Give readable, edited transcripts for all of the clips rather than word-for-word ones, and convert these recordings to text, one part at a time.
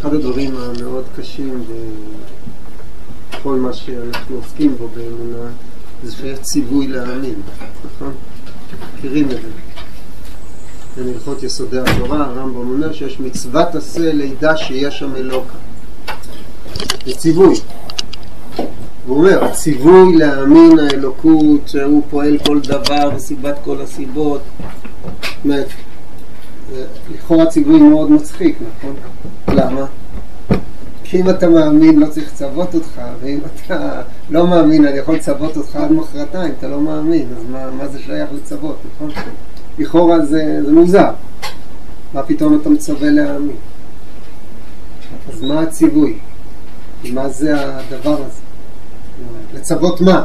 אחד הדברים המאוד קשים בכל מה שאנחנו עוסקים בו באמונה זה שיש ציווי להאמין, נכון? מכירים את זה. במלכות יסודי התורה הרמב"ם אומר שיש מצוות עשה לידע שיש שם אלוקה. זה ציווי. הוא אומר, הציווי להאמין האלוקות שהוא פועל כל דבר וסיבת כל הסיבות. זאת אומרת, לכאורה ציווי מאוד מצחיק, נכון? למה? כי אם אתה מאמין לא צריך לצוות אותך, ואם אתה לא מאמין אני יכול לצוות אותך עד מחרתיים, אתה לא מאמין, אז מה זה שייך לצוות, נכון? לכאורה זה מוזר. מה פתאום אתה מצווה להאמין? אז מה הציווי? מה זה הדבר הזה? לצוות מה?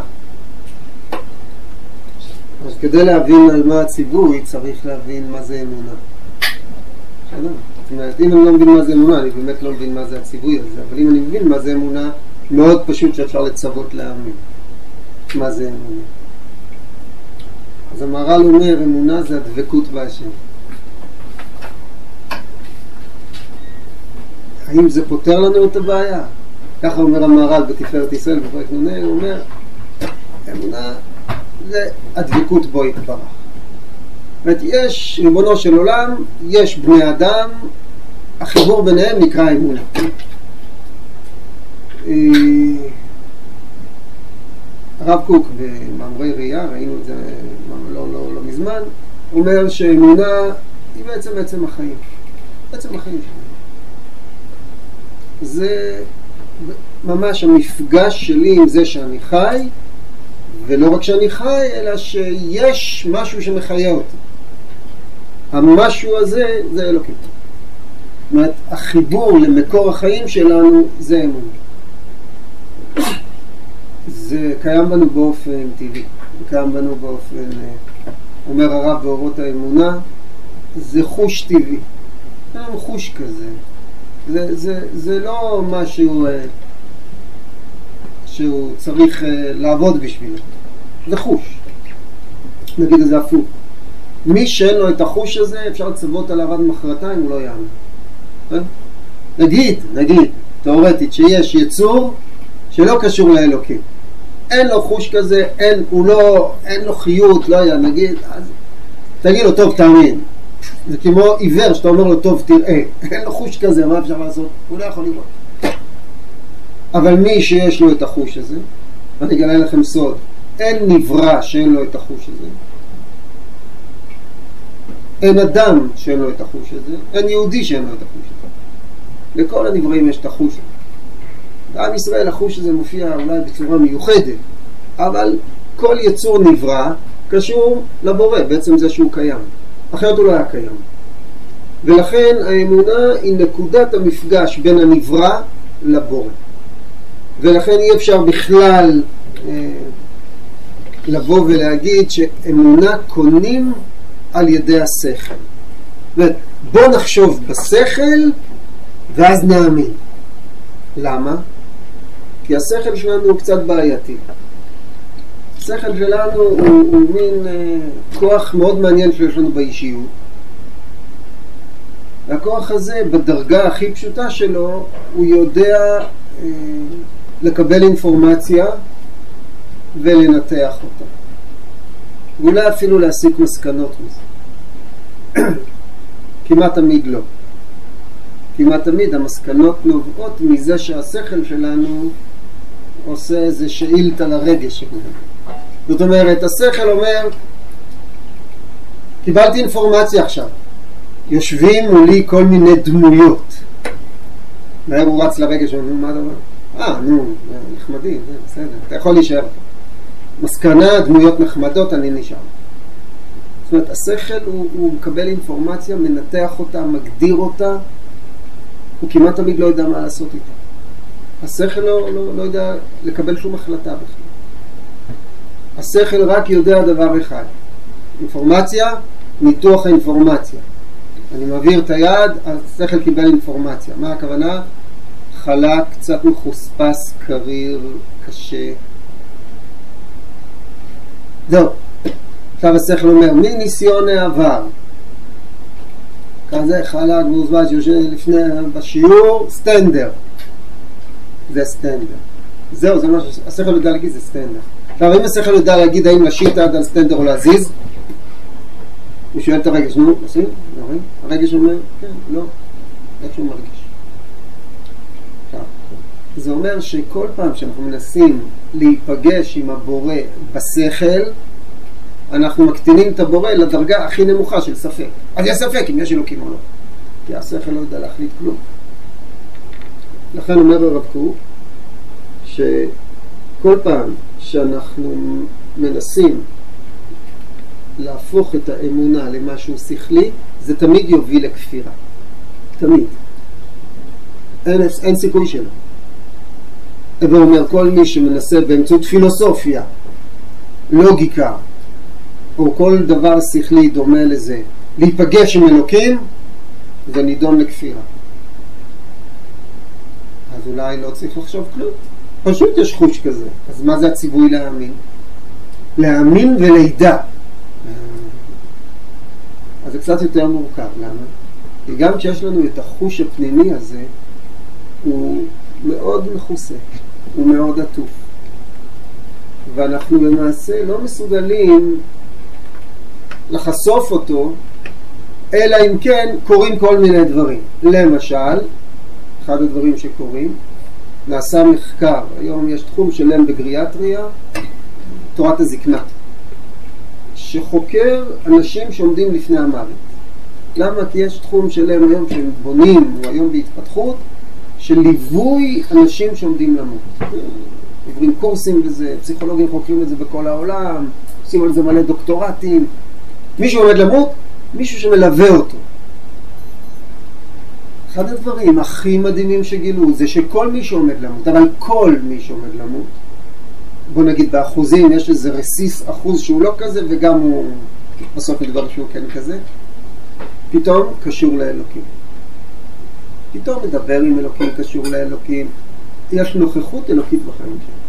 אז כדי להבין על מה הציווי צריך להבין מה זה אמונה. בסדר? זאת אומרת, אם אני לא מבין מה זה אמונה, אני באמת לא מבין מה זה הציווי הזה, אבל אם אני מבין מה זה אמונה, מאוד פשוט שאפשר לצוות להאמין. מה זה אמונה? אז המהר"ל אומר, אמונה זה הדבקות בהשם. האם זה פותר לנו את הבעיה? ככה אומר המהר"ל בתפארת ישראל בפרק נ"ה, הוא אומר, אמונה זה הדבקות בו יתברך. זאת אומרת, יש ריבונו של עולם, יש בני אדם, החיבור ביניהם נקרא אמונה. הרב קוק במאמרי ראייה, ראינו את זה לא מזמן, אומר שאמונה היא בעצם החיים. בעצם החיים שלנו. זה ממש המפגש שלי עם זה שאני חי, ולא רק שאני חי, אלא שיש משהו שמחיה אותי. המשהו הזה זה אלוקים. זאת אומרת, החיבור למקור החיים שלנו זה אמונה. זה קיים בנו באופן טבעי, זה קיים בנו באופן, אומר הרב באורות האמונה, זה חוש טבעי. זה חוש כזה. זה לא משהו שהוא צריך לעבוד בשבילו. זה חוש. נגיד את זה הפוך. מי שאין לו את החוש הזה, אפשר לצוות עליו עד מחרתיים, הוא לא יאמין. נגיד, תיאורטית, שיש יצור שלא קשור לאלוקים. אין לו חוש כזה, אין לו חיות, לא היה, נגיד, אז תגיד לו, טוב, תאמין. זה כמו עיוור שאתה אומר לו, טוב, תראה. אין לו חוש כזה, מה אפשר לעשות? הוא לא יכול לראות. אבל מי שיש לו את החוש הזה, אני אגלה לכם סוד, אין נברא שאין לו את החוש הזה. אין אדם שאין לו את החוש הזה, אין יהודי שאין לו את החוש הזה. לכל הנבראים יש את החוש הזה. בעם ישראל החוש הזה מופיע אולי בצורה מיוחדת, אבל כל יצור נברא קשור לבורא, בעצם זה שהוא קיים. אחרת הוא לא היה קיים. ולכן האמונה היא נקודת המפגש בין הנברא לבורא. ולכן אי אפשר בכלל לבוא ולהגיד שאמונה קונים על ידי השכל. בוא נחשוב בשכל ואז נאמין. למה? כי השכל שלנו הוא קצת בעייתי. השכל שלנו הוא מין כוח מאוד מעניין שיש לנו באישיות. והכוח הזה בדרגה הכי פשוטה שלו הוא יודע לקבל אינפורמציה ולנתח אותה. ואולי אפילו להסיק מסקנות מזה. כמעט תמיד לא. כמעט תמיד המסקנות נובעות מזה שהשכל שלנו עושה איזה שאילתה לרגש שלנו. זאת אומרת, השכל אומר, קיבלתי אינפורמציה עכשיו. יושבים מולי כל מיני דמויות. מהר הוא רץ לרגש ואומר, מה אתה אומר? נחמדי, זה בסדר. אתה יכול להישאר. מסקנה, דמויות נחמדות, אני נשאר. זאת אומרת, השכל הוא מקבל אינפורמציה, מנתח אותה, מגדיר אותה, הוא כמעט תמיד לא יודע מה לעשות איתה. השכל לא יודע לקבל שום החלטה בכלל. השכל רק יודע דבר אחד. אינפורמציה, ניתוח האינפורמציה. אני מעביר את היד, השכל קיבל אינפורמציה. מה הכוונה? חלק, קצת מחוספס, קריר, קשה. זהו. עכשיו השכל אומר, מניסיון העבר, כזה חלק מוזבז יושב לפני בשיעור, סטנדר. זה סטנדר. זהו, זה מה שהשכל יודע להגיד, זה סטנדר. עכשיו, אם השכל יודע להגיד האם להשיט עד על סטנדר או להזיז, הוא שואל את הרגש, נו, עושים? הרגש אומר, כן, לא, איך שהוא מרגיש. זה אומר שכל פעם שאנחנו מנסים להיפגש עם הבורא בשכל, אנחנו מקטינים את הבורא לדרגה הכי נמוכה של ספק. אז יש ספק אם יש אלוקים או לא. כי השכל לא יודע להחליט כלום. לכן אומר הרב קוק, שכל פעם שאנחנו מנסים להפוך את האמונה למשהו שכלי, זה תמיד יוביל לכפירה. תמיד. אין סיכוי שלו. ואומר, כל מי שמנסה באמצעות פילוסופיה, לוגיקה, או כל דבר שכלי דומה לזה, להיפגש עם אלוקים, זה נידון לכפירה. אז אולי לא צריך לחשוב כלום. פשוט יש חוש כזה. אז מה זה הציווי להאמין? להאמין ולידע. אז זה קצת יותר מורכב. למה? כי גם כשיש לנו את החוש הפנימי הזה, הוא מאוד מכוסה. הוא מאוד עטוף. ואנחנו למעשה לא מסוגלים לחשוף אותו, אלא אם כן קוראים כל מיני דברים. למשל, אחד הדברים שקוראים, נעשה מחקר, היום יש תחום שלם בגריאטריה, תורת הזקנה, שחוקר אנשים שעומדים לפני המוות. למה? כי יש תחום שלם היום שהם בונים, הוא היום בהתפתחות, של ליווי אנשים שעומדים למות. עוברים קורסים בזה, פסיכולוגים חוקרים את זה בכל העולם, עושים על זה מלא דוקטורטים. מישהו עומד למות, מישהו שמלווה אותו. אחד הדברים הכי מדהימים שגילו זה שכל מי שעומד למות, אבל כל מי שעומד למות, בוא נגיד באחוזים, יש איזה רסיס אחוז שהוא לא כזה וגם הוא בסוף מדבר שהוא כן כזה, פתאום קשור לאלוקים. פתאום מדבר עם אלוקים, קשור לאלוקים, יש נוכחות אלוקית בחיים שלנו.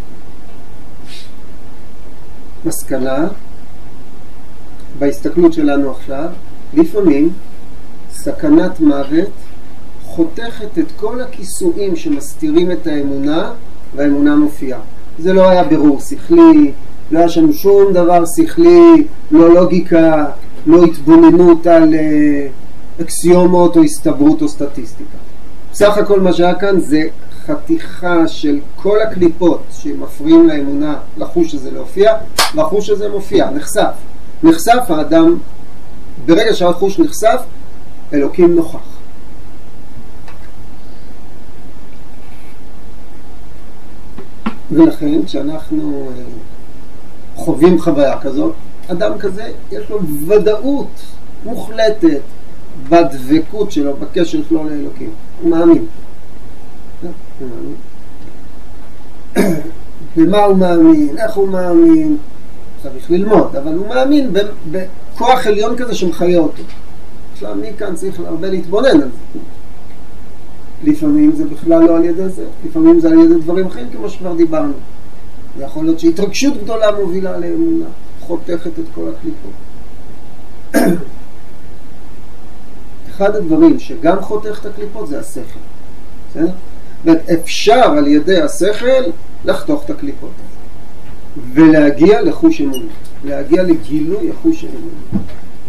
מסקנה, בהסתכלות שלנו עכשיו, לפעמים סכנת מוות חותכת את כל הכיסויים שמסתירים את האמונה, והאמונה מופיעה. זה לא היה ברור שכלי, לא היה שם שום דבר שכלי, לא לוגיקה, לא התבוננות על אקסיומות או הסתברות או סטטיסטיקה. בסך הכל מה שהיה כאן זה חתיכה של כל הקליפות שמפריעים לאמונה, לחוש הזה להופיע, והחוש הזה מופיע, נחשף. נחשף האדם, ברגע שהחוש נחשף, אלוקים נוכח. ולכן כשאנחנו חווים חוויה כזאת, אדם כזה יש לו ודאות מוחלטת בדבקות שלו, בקשר שלו לאלוקים. הוא מאמין. הוא מאמין. במה הוא מאמין? איך הוא מאמין? צריך ללמוד, אבל הוא מאמין בכוח עליון כזה שמחיה אותו. עכשיו, מי כאן צריך הרבה להתבונן על זה. לפעמים זה בכלל לא על ידי זה, לפעמים זה על ידי דברים אחרים כמו שכבר דיברנו. זה יכול להיות שהתרגשות גדולה מובילה לאמונה, חותכת את כל הקליפות. אחד הדברים שגם חותך את הקליפות זה השכל. בסדר? ואפשר על ידי השכל לחתוך את הקליפות. ולהגיע לחוש אמונה. להגיע לגילוי החוש אמונה.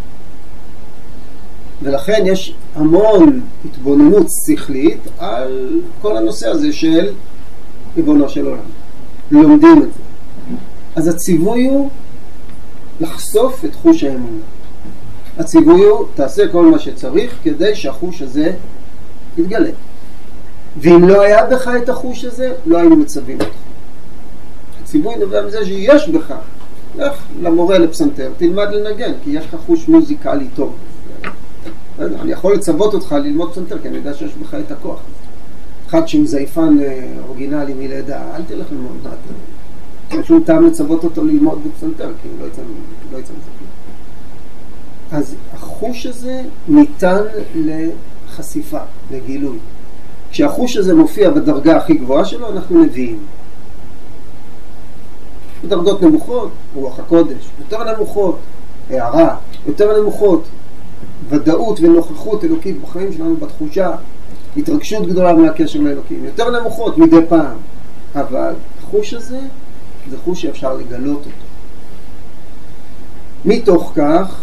ולכן יש המון התבוננות שכלית על כל הנושא הזה של ריבונו של עולם. לומדים את זה. אז הציווי הוא לחשוף את חוש האמונה. הציווי הוא תעשה כל מה שצריך כדי שהחוש הזה יתגלה. ואם לא היה בך את החוש הזה, לא היינו מצווים אותך. הציווי נובע מזה שיש בך. לך למורה לפסנתר, תלמד לנגן, כי יש לך חוש מוזיקלי טוב. אני יכול לצוות אותך ללמוד פסנתר, כי אני יודע שיש בך את הכוח. אחד שהוא זייפן אורגינלי מלידה, אל תלך ללמוד דעת. אין שום טעם לצוות אותו ללמוד בפסנתר, כי הוא לא יצא מזה. אז החוש הזה ניתן לחשיפה, לגילוי. כשהחוש הזה מופיע בדרגה הכי גבוהה שלו, אנחנו נביאים. בדרגות נמוכות, רוח הקודש, יותר נמוכות, הערה, יותר נמוכות. ודאות ונוכחות אלוקית בחיים שלנו, בתחושה, התרגשות גדולה מהקשר לאלוקים, יותר נמוכות מדי פעם, אבל החוש הזה זה חוש שאפשר לגלות אותו. מתוך כך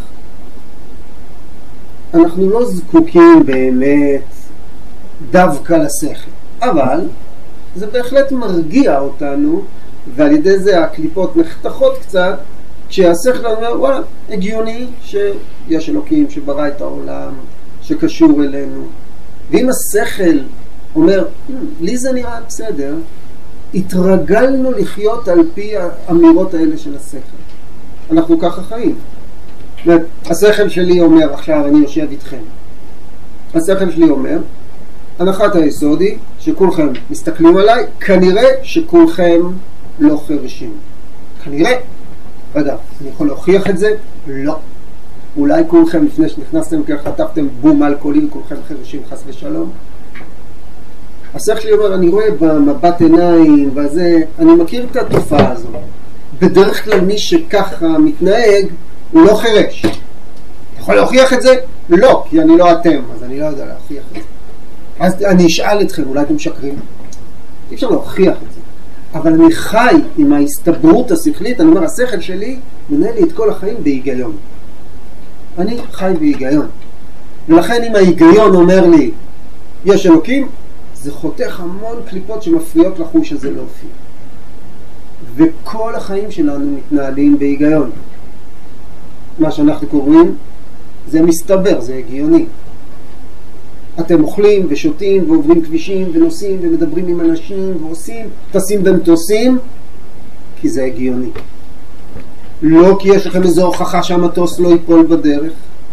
אנחנו לא זקוקים באמת דווקא לשכל, אבל זה בהחלט מרגיע אותנו, ועל ידי זה הקליפות נחתכות קצת, כשהשכל אומר, וואלה, הגיוני שיש אלוקים שברא את העולם, שקשור אלינו. ואם השכל אומר, לי זה נראה בסדר, התרגלנו לחיות על פי האמירות האלה של השכל. אנחנו ככה חיים. השכל שלי אומר, עכשיו אני יושב איתכם. השכל שלי אומר, הנחת היסוד היא שכולכם מסתכלים עליי, כנראה שכולכם לא חרשים. כנראה. רגע, אני יכול להוכיח את זה? לא. אולי כולכם לפני שנכנסתם ככה חטפתם בום אלכוהולי וכולכם חרשים חס ושלום. השכל שלי אומר, אני רואה במבט עיניים וזה, אני מכיר את התופעה הזו. בדרך כלל מי שככה מתנהג הוא לא חרש. אתה יכול להוכיח את זה? לא, כי אני לא אתם, אז אני לא יודע להוכיח את זה. אז אני אשאל אתכם, אולי אתם משקרים? אי אפשר להוכיח את זה. אבל אני חי עם ההסתברות השכלית, אני אומר, השכל שלי מנהל לי את כל החיים בהיגיון. אני חי בהיגיון. ולכן אם ההיגיון אומר לי, יש אלוקים, זה חותך המון קליפות שמפריעות לחוש הזה להופיע. וכל החיים שלנו מתנהלים בהיגיון. מה שאנחנו קוראים, זה מסתבר, זה הגיוני. אתם אוכלים ושותים ועוברים כבישים ונוסעים ומדברים עם אנשים ועושים, טסים במטוסים, כי זה הגיוני. לא כי יש לכם איזו הוכחה שהמטוס לא ייפול בדרך.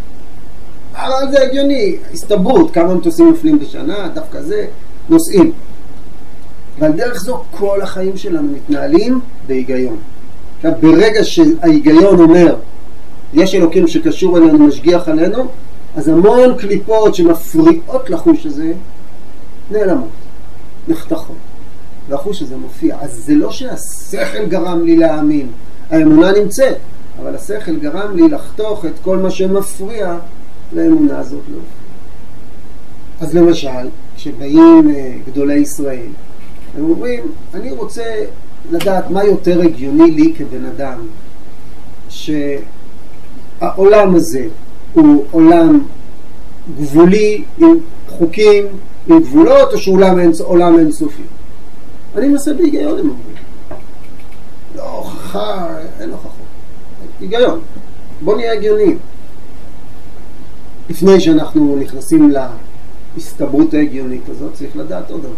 אבל זה הגיוני, הסתברות, כמה מטוסים נופלים בשנה, דווקא זה, נוסעים. ועל דרך זו כל החיים שלנו מתנהלים בהיגיון. עכשיו, ברגע שההיגיון אומר, יש אלוקים שקשור אלינו, משגיח עלינו, אז המון קליפות שמפריעות לחוש הזה נעלמות, נחתכות, והחוש הזה מופיע. אז זה לא שהשכל גרם לי להאמין, האמונה נמצאת, אבל השכל גרם לי לחתוך את כל מה שמפריע לאמונה הזאת לא. אז למשל, כשבאים גדולי ישראל, הם אומרים, אני רוצה לדעת מה יותר הגיוני לי כבן אדם, שהעולם הזה הוא עולם גבולי עם חוקים, עם גבולות, או שהוא עולם אינסופי. אני מנסה בהיגיון, הם אומרים. לא הוכחה, אין הוכחות. היגיון. בוא נהיה הגיוניים. לפני שאנחנו נכנסים להסתברות ההגיונית הזאת, צריך לדעת עוד דבר.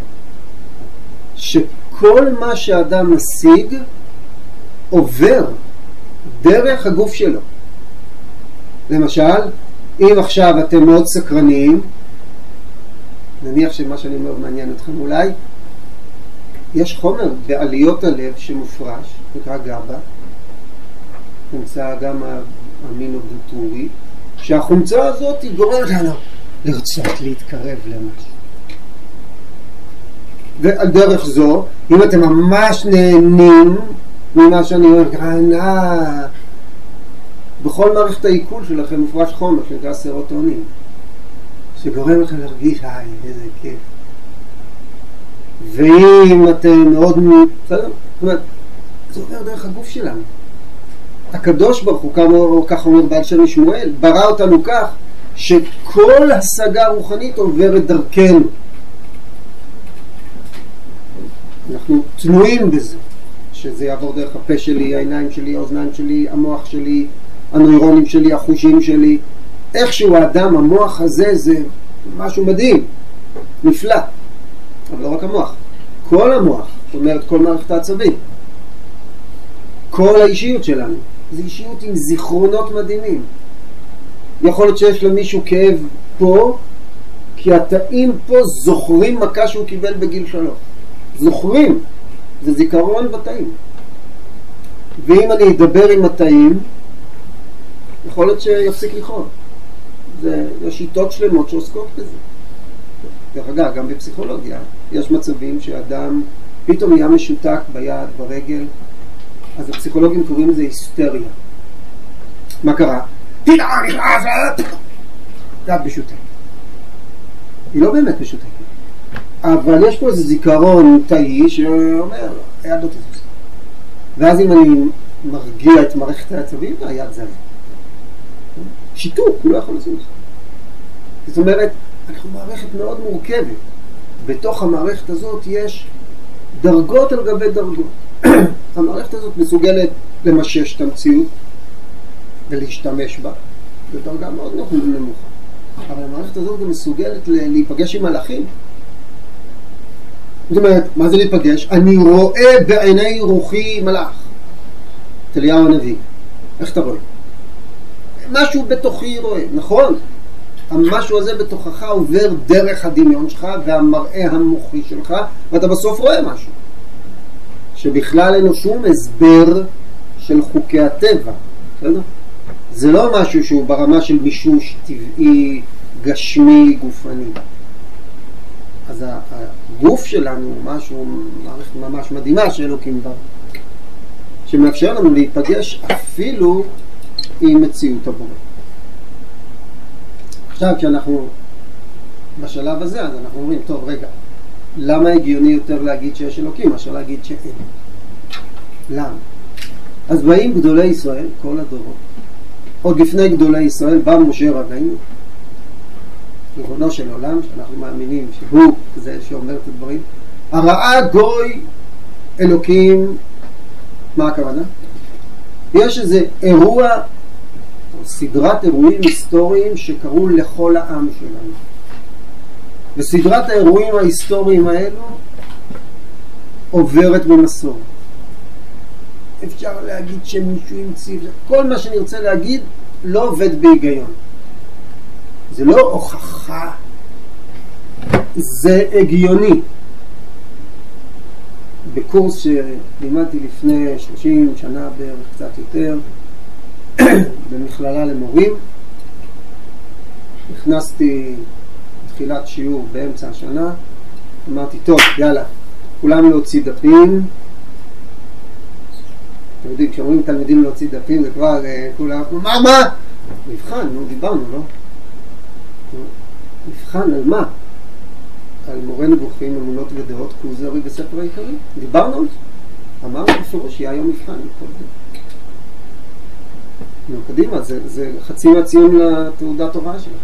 שכל מה שאדם משיג עובר דרך הגוף שלו. למשל, אם עכשיו אתם מאוד סקרניים, נניח שמה שאני אומר מעניין אתכם אולי, יש חומר בעליות הלב שמופרש, נקרא גאבה, נמצא גם המינוגלוטורי, שהחומצה הזאת היא גורמת לנו לרצות להתקרב למשהו. ועל דרך זו, אם אתם ממש נהנים ממה שאני אומר, בכל מערכת העיכול שלכם מופרש חומר שנקרא סרוטונין, שגורם לכם להרגיש, איזה כיף. ואם אתם מאוד בסדר? זאת אומרת, זה עובר דרך הגוף שלנו. הקדוש ברוך הוא, כך אומר בעל שם שמואל, ברא אותנו כך, שכל השגה רוחנית עוברת דרכנו. אנחנו תנועים בזה, שזה יעבור דרך הפה שלי, העיניים שלי, האוזניים שלי, המוח שלי, הנוירונים שלי, החושים שלי. איכשהו האדם, המוח הזה זה משהו מדהים, נפלא. אבל לא רק המוח, כל המוח, זאת אומרת כל מערכת העצבים, כל האישיות שלנו, זה אישיות עם זיכרונות מדהימים. יכול להיות שיש למישהו כאב פה, כי התאים פה זוכרים מכה שהוא קיבל בגיל 3. זוכרים, זה זיכרון בתאים. ואם אני אדבר עם התאים, יכול להיות שיפסיק לכאוב. יש שיטות שלמות שעוסקות בזה. דרך אגב, גם בפסיכולוגיה יש מצבים שאדם פתאום נהיה משותק ביד, ברגל, אז הפסיכולוגים קוראים לזה היסטריה. מה קרה? פתאום נכנס, את משותקת. היא לא באמת משותקת. אבל יש פה איזה זיכרון תאי שאומר, היד לא תזוז. ואז אם אני מרגיע את מערכת העצבים, היד זז. שיתוק, הוא לא יכול לזוז. זאת אומרת, אנחנו מערכת מאוד מורכבת. בתוך המערכת הזאת יש דרגות על גבי דרגות. המערכת הזאת מסוגלת למשש את המציאות ולהשתמש בה. זו דרגה מאוד נמוכה. אבל המערכת הזאת גם מסוגלת להיפגש עם מלאכים. זאת אומרת, מה זה להיפגש? אני רואה בעיני רוחי מלאך. אליהו הנביא. איך אתה רואה? משהו בתוכי רואה, נכון? המשהו הזה בתוכך עובר דרך הדמיון שלך והמראה המוחי שלך, ואתה בסוף רואה משהו. שבכלל אין לו שום הסבר של חוקי הטבע. בסדר? זה לא משהו שהוא ברמה של מישוש טבעי, גשמי, גופני. אז הגוף שלנו הוא משהו, מערכת ממש מדהימה שאלוקים בה, שמאפשר לנו להיפגש אפילו עם מציאות הבורא. עכשיו כשאנחנו בשלב הזה, אז אנחנו אומרים, טוב רגע, למה הגיוני יותר להגיד שיש אלוקים מאשר להגיד שאין? למה? אז באים גדולי ישראל, כל הדורות, עוד לפני גדולי ישראל בא משה רבינו, ריבונו של עולם, שאנחנו מאמינים שהוא זה שאומר את הדברים, הראה גוי אלוקים. מה הכוונה? יש איזה אירוע או סדרת אירועים היסטוריים שקרו לכל העם שלנו, וסדרת האירועים ההיסטוריים האלו עוברת במסורת. אפשר להגיד שמישהו המציא, כל מה שאני רוצה להגיד לא עובד בהיגיון, זה לא הוכחה, זה הגיוני. בקורס שלימדתי לפני 30 שנה בערך, קצת יותר, במכללה למורים, נכנסתי בתחילת שיעור באמצע השנה, אמרתי, טוב, יאללה, כולם להוציא דפים. אתם יודעים, כשאומרים תלמידים להוציא דפים, זה כבר כולם, מה? מבחן, דיברנו, לא? מבחן על מה? על מורה נבוכים, אמונות ודעות, כוזרי בספר העיקרי. דיברנו על זה. אמרנו בפירוש שיהיה היום מבחן לכל זה. נו, קדימה, זה חצי מהציון לתעודת הוראה שלכם.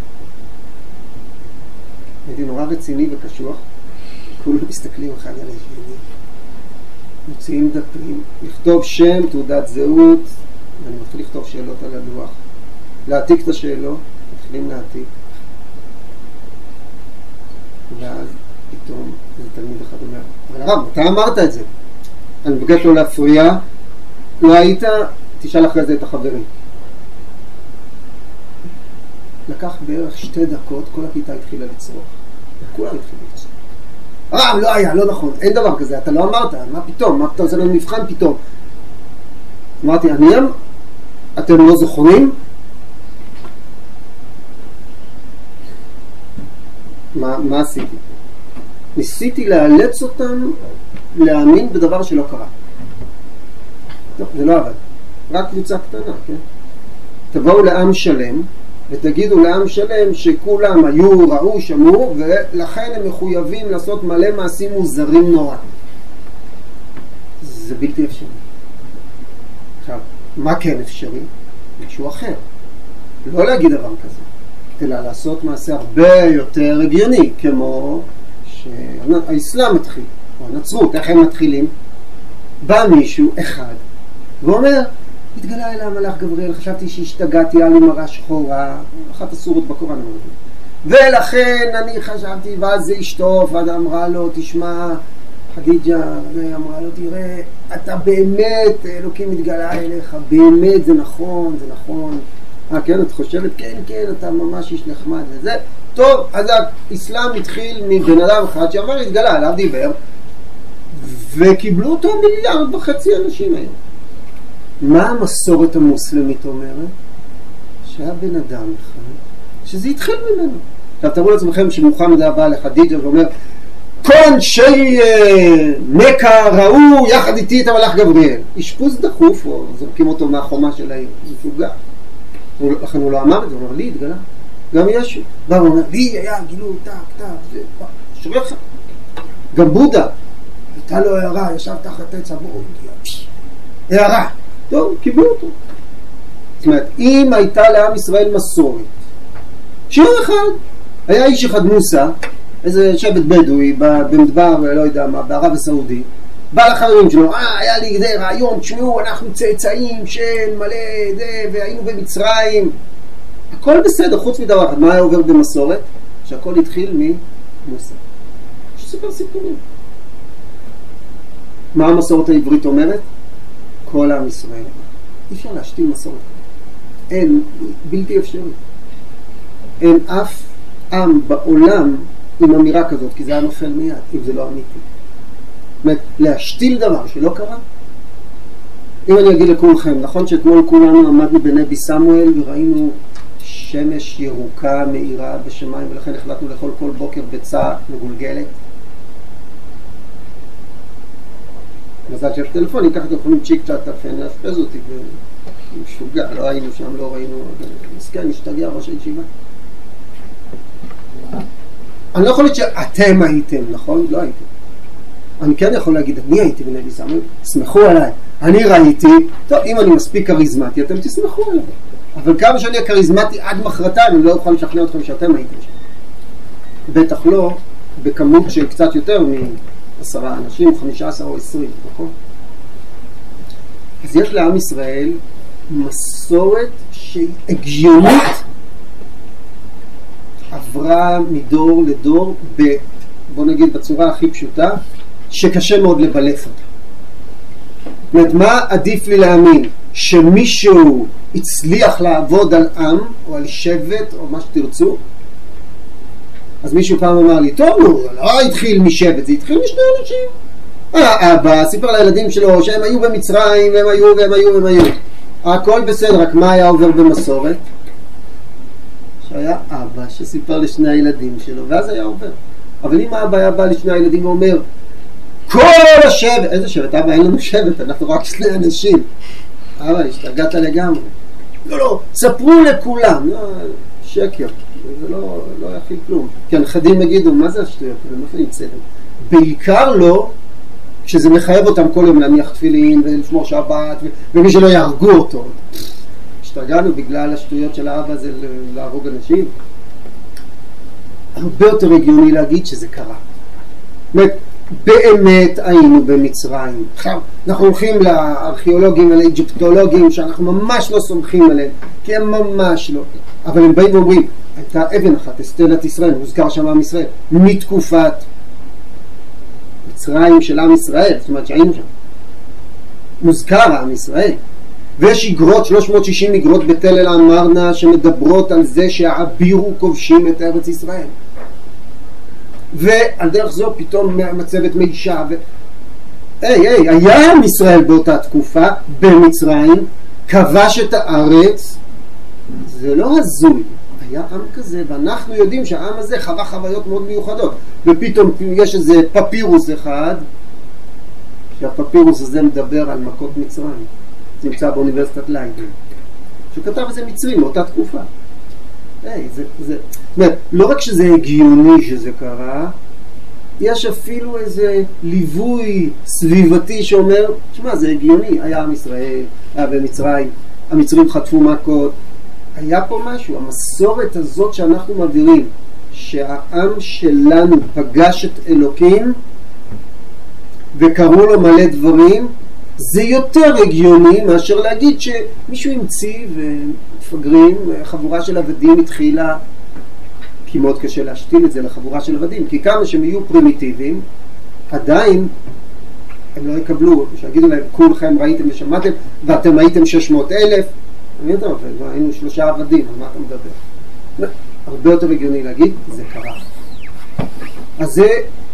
הייתי נורא רציני וקשוח. כולם מסתכלים אחד על השני. מוציאים דפים, לכתוב שם, תעודת זהות, ואני מתחיל לכתוב שאלות על הדוח. להעתיק את השאלות, מתחילים להעתיק. ואז פתאום איזה תלמיד אחד אומר, אבל הרב, אתה אמרת את זה. אני מבקש לא להפריע, לא היית, תשאל אחרי זה את החברים. לקח בערך 2 דקות, כל הכיתה התחילה לצרוך. כולם התחילה לצרוך. הרב, לא היה, לא נכון, אין דבר כזה, אתה לא אמרת, מה פתאום, זה לא מבחן פתאום. אמרתי, אתם לא זוכרים? מה עשיתי? ניסיתי לאלץ אותם להאמין בדבר שלא קרה. לא, זה לא עבד. רק קבוצה קטנה, כן? תבואו לעם שלם, ותגידו לעם שלם שכולם היו, ראו, שמעו, ולכן הם מחויבים לעשות מלא מעשים מוזרים נורא. זה בלתי אפשרי. עכשיו, מה כן אפשרי? משהו אחר. לא להגיד דבר כזה. אלא לעשות מעשה הרבה יותר הגיוני, כמו שהאסלאם מתחיל, או הנצרות, איך הם מתחילים? בא מישהו אחד ואומר, התגלה אליי המלאך גבריאל, חשבתי שהשתגעתי, היה לי מראה שחורה, אחת הסורות בקוראן, ולכן אני חשבתי, ואז זה אשתו, ואז אמרה לו, תשמע, חדיג'ה, ואמרה לו, תראה, אתה באמת, אלוקים מתגלה אליך, באמת זה נכון, זה נכון. כן, את חושבת, כן, אתה ממש איש נחמד וזה. טוב, אז האסלאם התחיל מבן אדם אחד שעבר התגלה, עליו דיבר, וקיבלו אותו 1.5 מיליארד אנשים היום. מה המסורת המוסלמית אומרת? שהיה בן אדם אחד, שזה התחיל ממנו. עכשיו תראו לעצמכם שמוחמד היה בא לחדיג'ה ואומר, כל אנשי מקה ראו יחד איתי את המלאך גבריאל. אשפוז דחוף, או זורקים אותו מהחומה של העיר, משוגע. לכן הוא לא אמר את זה, הוא אמר לי, התגלה. גם ישו. בא ואומר, לי היה גילוי, טק, שומע לך. גם בודה, הייתה לו הערה, ישב תחת עץ המאוד, הערה. טוב, קיבלו אותו. זאת אומרת, אם הייתה לעם ישראל מסורת, שיעור אחד, היה איש אחד מוסה, איזה שבט בדואי, במדבר, לא יודע מה, בערב הסעודי, בא לחברים שלו, היה לי זה רעיון, תשמעו, אנחנו צאצאים של מלא זה, והיינו במצרים, הכל בסדר, חוץ מדבר אחד. מה היה עובר במסורת? שהכל התחיל ממוסה. שסיפר סיפורים. מה המסורת העברית אומרת? כל עם ישראל. אי אפשר להשתיל מסורת. אין, בלתי אפשרי. אין אף עם בעולם עם אמירה כזאת, כי זה היה נופל מיד, אם זה לא אמיתי. זאת אומרת, להשתיל דבר שלא קרה. אם אני אגיד לכולכם, נכון שאתמול כולנו עמדנו בנבי סמואל וראינו שמש ירוקה מאירה בשמיים, ולכן החלטנו לאכול כל בוקר ביצה מגולגלת. מזל שיש טלפון, ככה אתם יכולים צ'יק צ'אט תפן להפרז אותי, ומשוגע, לא היינו שם, לא ראינו, מסכן, נשתגע ראש הישיבה. אני לא יכול להגיד שאתם הייתם, נכון? לא הייתם. אני כן יכול להגיד, אני הייתי בנבי סמואל, תסמכו עליי. אני ראיתי, טוב, אם אני מספיק קריזמטי, אתם תסמכו עליי. אבל כמה שאני הקריזמטי עד מחרתיים, אני לא אוכל לשכנע אתכם שאתם הייתם שם. בטח לא בכמות של קצת יותר מ10 אנשים, 15 או 20, נכון? אז יש לעם ישראל מסורת שהיא הגיונית, עברה מדור לדור, בוא נגיד בצורה הכי פשוטה, שקשה מאוד לבלף אותה. זאת אומרת, מה עדיף לי להאמין? שמישהו הצליח לעבוד על עם, או על שבט, או מה שתרצו? אז מישהו פעם אמר לי, טוב, לא התחיל משבט, זה התחיל משני אנשים. אבא סיפר לילדים שלו שהם היו במצרים, והם היו. הכל בסדר, רק מה היה עובר במסורת? שהיה אבא שסיפר לשני הילדים שלו, ואז היה עובר. אבל אם האבא היה בא לשני הילדים ואומר, כל השבט, איזה שבט? אבא, אין לנו שבט, אנחנו רק שני אנשים. אבא, השתגעת לגמרי. לא, ספרו לכולם. שקר, זה לא יכיל כלום. כי הנכדים יגידו, מה זה השטויות? הם לא נמצאים. בעיקר לא, כשזה מחייב אותם כל יום להניח תפילין ולשמור שבת, ומי שלא יהרגו אותו. השתגענו בגלל השטויות של האבא זה להרוג אנשים. הרבה יותר הגיוני להגיד שזה קרה. באמת היינו במצרים. עכשיו, אנחנו הולכים לארכיאולוגים ולאיג'פטולוגים שאנחנו ממש לא סומכים עליהם, כי הם ממש לא. אבל הם באים ואומרים, הייתה אבן אחת, אסטלת ישראל, מוזכר שם עם ישראל, מתקופת מצרים של עם ישראל, זאת אומרת שהיינו שם. מוזכר עם ישראל. ויש איגרות, 360 איגרות בתל אל אמרנה, שמדברות על זה שהעבירו כובשים את ארץ ישראל. ועל דרך זו פתאום מצבת מישה היה עם ישראל באותה תקופה במצרים, כבש את הארץ. זה לא הזוי, היה עם כזה, ואנחנו יודעים שהעם הזה חווה חוויות מאוד מיוחדות, ופתאום יש איזה פפירוס אחד, שהפפירוס הזה מדבר על מכות מצרים, זה נמצא באוניברסיטת ליידן, שכתב איזה מצרים מאותה תקופה. זאת אומרת, לא רק שזה הגיוני שזה קרה, יש אפילו איזה ליווי סביבתי שאומר, תשמע, זה הגיוני, היה עם ישראל, היה במצרים, המצרים חטפו מכות, היה פה משהו. המסורת הזאת שאנחנו מעבירים, שהעם שלנו פגש את אלוקים וקראו לו מלא דברים, זה יותר הגיוני מאשר להגיד שמישהו המציא ומפגרים, חבורה של עבדים התחילה, כי מאוד קשה להשתיל את זה לחבורה של עבדים, כי כמה שהם יהיו פרימיטיביים, עדיין הם לא יקבלו, שיגידו להם, כולכם ראיתם ושמעתם, ואתם הייתם 600,000, אני יודע, היינו 3 עבדים, על מה אתה מדבר? הרבה יותר הגיוני להגיד, זה קרה. אז זה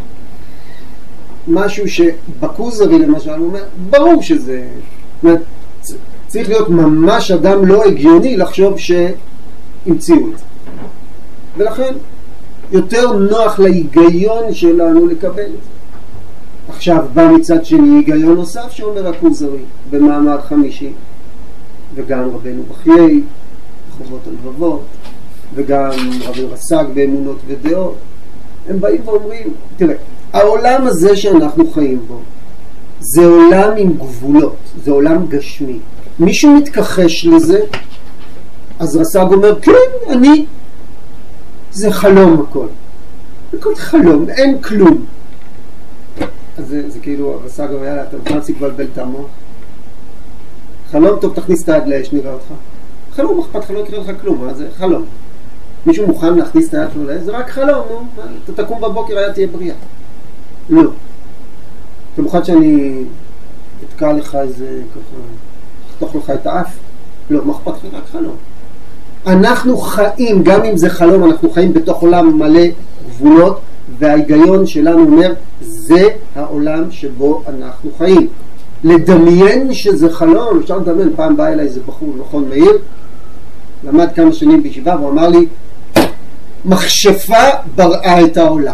משהו שבקוזרי למשל הוא אומר, ברור שזה, צריך להיות ממש אדם לא הגיוני לחשוב שהמציאו את זה. ולכן יותר נוח להיגיון שלנו לקבל את זה. עכשיו בא מצד שני היגיון נוסף שאומר הכוזרי במאמר 50, וגם רבנו בחיי, חובות הלבבות, וגם רבי רס"ג באמונות ודעות, הם באים ואומרים, תראה, העולם הזה שאנחנו חיים בו, זה עולם עם גבולות, זה עולם גשמי. מישהו מתכחש לזה, אז רס"ג אומר, כן, אני, זה חלום הכל. הכל חלום, אין כלום. אז זה כאילו, רס"ג אומר, יאללה, אתה מוכן לבלבל את המוח? חלום טוב, תכניס את היד לאש, נראה אותך. חלום, אכפת לך, לא יקרה לך כלום, מה זה? חלום. מישהו מוכן להכניס את היד שלו לאש? זה רק חלום, נו. אתה תקום בבוקר, היה תהיה בריאה. לא. אתה מוכן שאני אתקע לך איזה, ככה, אכתוך לך את האף? לא, מה אכפת לך? רק חלום. אנחנו חיים, גם אם זה חלום, אנחנו חיים בתוך עולם מלא גבולות, וההיגיון שלנו אומר, זה העולם שבו אנחנו חיים. לדמיין שזה חלום, אפשר לדמיין, פעם בא אליי איזה בחור, נכון מאיר, למד כמה שנים בישיבה, והוא אמר לי, מכשפה בראה את העולם.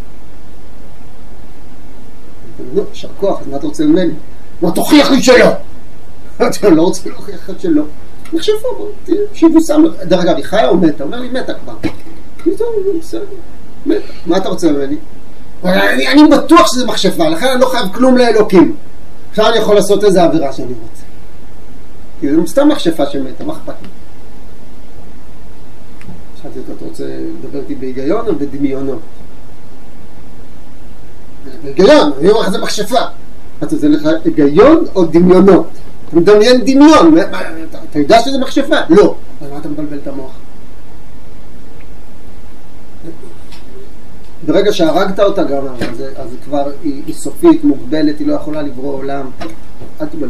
לא, שר כוח, אז מה אתה רוצה ממני? מה, תוכיח לי שלא! אתה לא רוצה להוכיח לך שלא. מכשפה, בוא, שיבוסם. דרך אגב, היא חיה או מתה? אומר לי, מתה כבר. פתאום, בסדר, מתה. מה אתה רוצה ממני? אני בטוח שזה מכשפה, לכן אני לא חייב כלום לאלוקים. עכשיו אני יכול לעשות איזה עבירה שאני רוצה. כי זה סתם מכשפה שמתה, מה אכפת לי? שאלתי אותה, אתה רוצה לדבר איתי בהיגיון או בדמיונות? בהיגיון, אני אומר לך זה מכשפה. אתה רוצה לך היגיון או דמיונות? אתה מדמיין דמיון, אתה יודע שזה מכשפה? לא. אז מה אתה מבלבל את המוח? ברגע שהרגת אותה גם, אז כבר היא סופית, מוגבלת, היא לא יכולה לברוא עולם. אל תבלבל.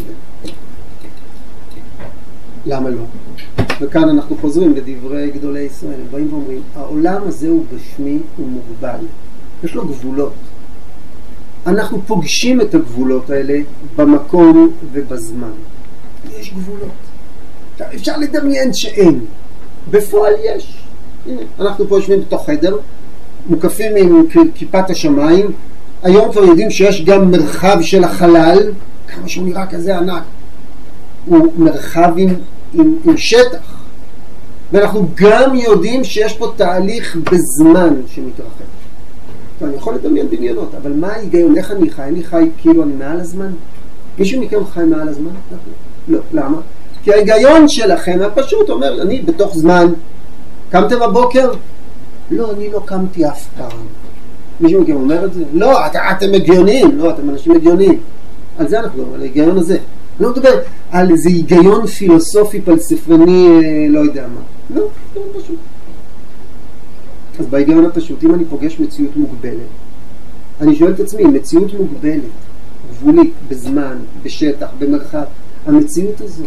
למה לא? וכאן אנחנו חוזרים לדברי גדולי ישראל. הם באים ואומרים, העולם הזה הוא גשמי, הוא מוגבל. יש לו גבולות. אנחנו פוגשים את הגבולות האלה במקום ובזמן. יש גבולות. אפשר לדמיין שאין. בפועל יש. הנה, אנחנו פה יושבים בתוך חדר, מוקפים עם כיפת השמיים. היום כבר יודעים שיש גם מרחב של החלל, כמה שהוא נראה כזה ענק. הוא מרחב עם שטח. ואנחנו גם יודעים שיש פה תהליך בזמן שמתרחב. אני יכול לדמיין דמיונות, אבל מה ההיגיון? איך אני חי? אני חי כאילו אני מעל הזמן? מישהו מכם חי מעל הזמן? לא. למה? כי ההיגיון שלכם הפשוט אומר, אני בתוך זמן. קמתם בבוקר? לא, אני לא קמתי אף פעם. מישהו מכם אומר את זה? לא, אתם הגיוניים. לא, אתם אנשים הגיוניים. על זה אנחנו מדברים, על ההיגיון הזה. אני לא מדבר על איזה היגיון פילוסופי, פלספני, לא יודע מה. לא, פשוט. אז בהיגיון הפשוט, אם אני פוגש מציאות מוגבלת, אני שואל את עצמי, מציאות מוגבלת, גבולית, בזמן, בשטח, במרחב, המציאות הזו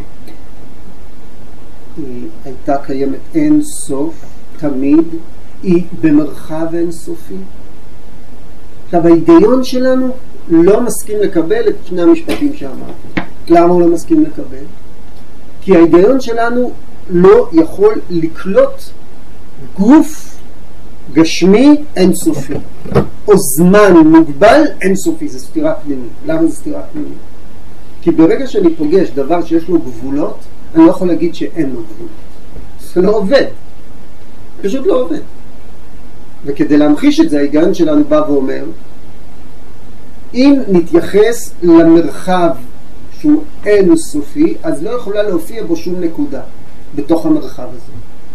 היא הייתה קיימת אין סוף, תמיד, היא במרחב אין סופי. עכשיו, ההיגיון שלנו לא מסכים לקבל את שני המשפטים שאמרתי. למה הוא לא מסכים לקבל? כי ההיגיון שלנו לא יכול לקלוט גוף גשמי אינסופי, או זמן מוגבל אינסופי. זה סתירה פנימית. למה זה סתירה פנימית? כי ברגע שאני פוגש דבר שיש לו גבולות, אני לא יכול להגיד שאין לו גבולות. זה לא עובד. פשוט לא עובד. וכדי להמחיש את זה, ההיגיון שלנו בא ואומר, אם נתייחס למרחב שהוא אינסופי, אז לא יכולה להופיע בו שום נקודה בתוך המרחב הזה.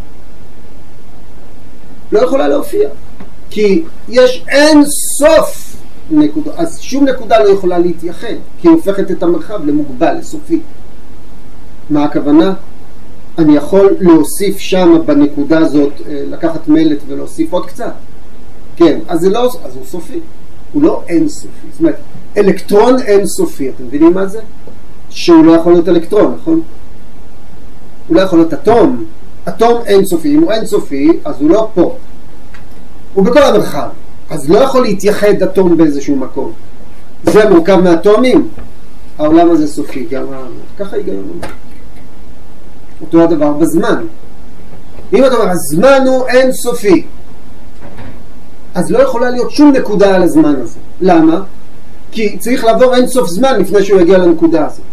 לא יכולה להופיע. כי יש אין סוף נקודה, אז שום נקודה לא יכולה להתייחד, כי היא הופכת את המרחב למוגבל, לסופי. מה הכוונה? אני יכול להוסיף שם בנקודה הזאת, לקחת מלט ולהוסיף עוד קצת. כן, אז זה לא, אז הוא סופי. הוא לא אין סופי. זאת אומרת, אלקטרון אין סופי. אתם מבינים מה זה? שהוא לא יכול להיות אלקטרון, נכון? הוא לא יכול להיות אטום. אטום אין סופי. אם הוא אין סופי, אז הוא לא פה. הוא בכל המרחב. אז לא יכול להתייחד אטום באיזשהו מקום. זה מורכב מאטומים. העולם הזה סופי. גם ככה היגיון אומר. אותו הדבר בזמן. אם אתה אומר, הזמן הוא אין סופי. אז לא יכולה להיות שום נקודה על הזמן הזה. למה? כי צריך לעבור אין סוף זמן לפני שהוא יגיע לנקודה הזאת.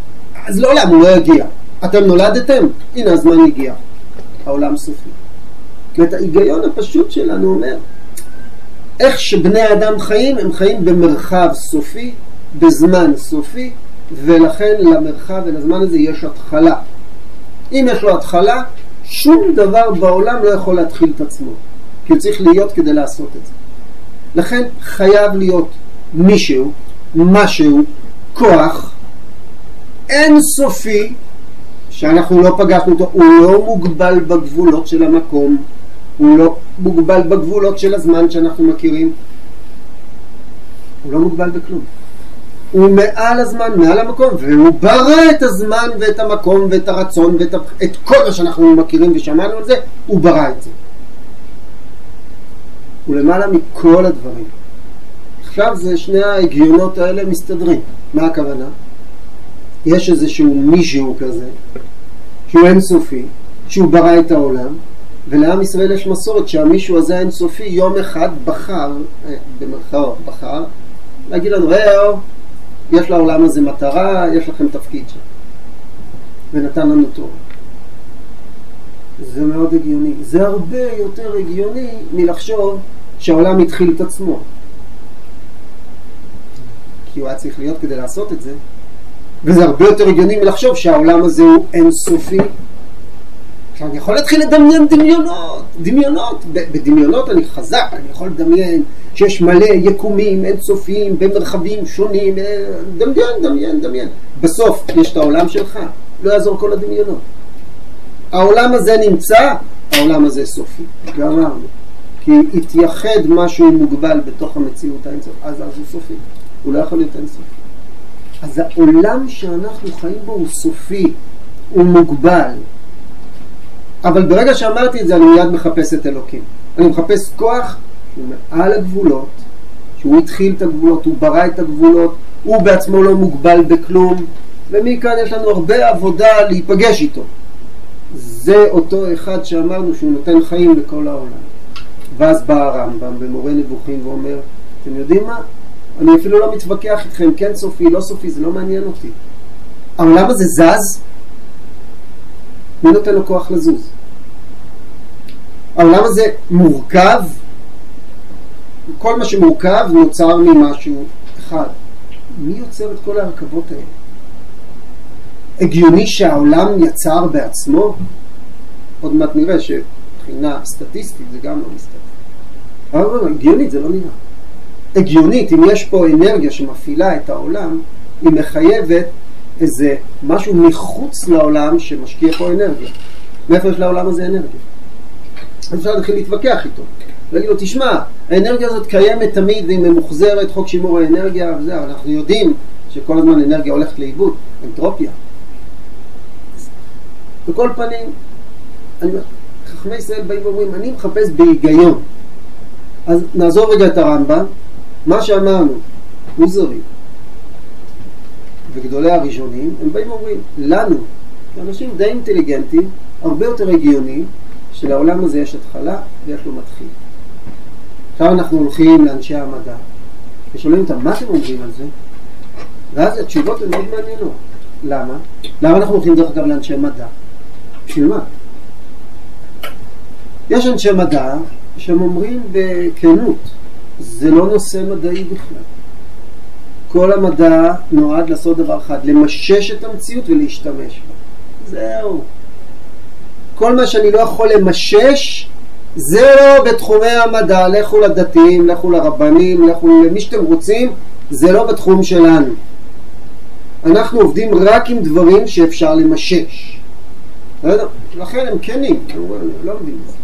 אז לא למה, הוא לא יגיע. אתם נולדתם? הנה הזמן הגיע. העולם סופי. ואת ההיגיון הפשוט שלנו אומר, איך שבני האדם חיים, הם חיים במרחב סופי, בזמן סופי, ולכן למרחב ולזמן הזה יש התחלה. אם יש לו התחלה, שום דבר בעולם לא יכול להתחיל את עצמו, כי הוא צריך להיות כדי לעשות את זה. לכן חייב להיות מישהו, משהו, כוח, אינסופי, שאנחנו לא פגשנו אותו, הוא לא מוגבל בגבולות של המקום, הוא לא מוגבל בגבולות של הזמן שאנחנו מכירים, הוא לא מוגבל בכלום. הוא מעל הזמן, מעל המקום, והוא ברא את הזמן ואת המקום ואת הרצון ואת כל מה שאנחנו מכירים ושמענו על זה, הוא ברא את זה. הוא למעלה מכל הדברים. עכשיו זה שני ההגיונות האלה מסתדרים. מה הכוונה? יש איזשהו מישהו כזה, שהוא אינסופי, שהוא ברא את העולם, ולעם ישראל יש מסורת שהמישהו הזה האינסופי יום אחד בחר, במרכאות בחר, להגיד לנו, ראו, יש לעולם הזה מטרה, יש לכם תפקיד שם. ונתן לנו תורה. זה מאוד הגיוני. זה הרבה יותר הגיוני מלחשוב שהעולם התחיל את עצמו. כי הוא היה צריך להיות כדי לעשות את זה. וזה הרבה יותר הגיוני מלחשוב שהעולם הזה הוא אינסופי. עכשיו אני יכול להתחיל לדמיין דמיונות. בדמיונות אני חזק, אני יכול לדמיין שיש מלא יקומים אינסופיים במרחבים שונים. דמיין. בסוף יש את העולם שלך, לא יעזור כל הדמיונות. העולם הזה נמצא, העולם הזה סופי. גמרנו. כי התייחד משהו מוגבל בתוך המציאות האינסופית, אז הוא סופי. הוא לא יכול להיות אינסופי. אז העולם שאנחנו חיים בו הוא סופי, הוא מוגבל. אבל ברגע שאמרתי את זה, אני מיד מחפש את אלוקים. אני מחפש כוח שהוא מעל הגבולות, שהוא התחיל את הגבולות, הוא ברא את הגבולות, הוא בעצמו לא מוגבל בכלום, ומכאן יש לנו הרבה עבודה להיפגש איתו. זה אותו אחד שאמרנו שהוא נותן חיים לכל העולם. ואז בא הרמב"ם במורה נבוכים ואומר, אתם יודעים מה? אני אפילו לא מתווכח איתכם, כן סופי, לא סופי, זה לא מעניין אותי. העולם הזה זז, מי נותן לו כוח לזוז? העולם הזה מורכב, כל מה שמורכב נוצר ממשהו אחד. מי יוצר את כל ההרכבות האלה? הגיוני שהעולם יצר בעצמו? עוד מעט נראה שבחינה סטטיסטית זה גם לא מסתכל. אבל הגיונית זה לא נראה. הגיונית, אם יש פה אנרגיה שמפעילה את העולם, היא מחייבת איזה משהו מחוץ לעולם שמשקיע פה אנרגיה. מאיפה יש לעולם הזה אנרגיה? אז אפשר להתחיל להתווכח איתו. להגיד לו, תשמע, האנרגיה הזאת קיימת תמיד והיא ממוחזרת, חוק שימור האנרגיה וזה, אבל אנחנו יודעים שכל הזמן אנרגיה הולכת לאיבוד, אנטרופיה. בכל פנים, חכמי ישראל באים ואומרים, אני מחפש בהיגיון. אז נעזור רגע את הרמב"ם, מה שאמרנו, מוזרי, וגדולי הראשונים, הם באים ואומרים, לנו, אנשים די אינטליגנטים, הרבה יותר הגיונים, שלעולם הזה יש התחלה ויש לו מתחיל. עכשיו אנחנו הולכים לאנשי המדע, ושואלים אותם, מה אתם אומרים על זה? ואז התשובות הן מאוד מעניינות. למה? למה אנחנו הולכים דרך אגב לאנשי מדע? בשביל מה? יש אנשי מדע שהם אומרים בכנות, זה לא נושא מדעי בכלל. כל המדע נועד לעשות דבר אחד, למשש את המציאות ולהשתמש בה. זהו. כל מה שאני לא יכול למשש, זה לא בתחומי המדע. לכו לדתיים, לכו לרבנים, לכו למי שאתם רוצים, זה לא בתחום שלנו. אנחנו עובדים רק עם דברים שאפשר למשש. לכן הם כנים, לא עובדים את זה.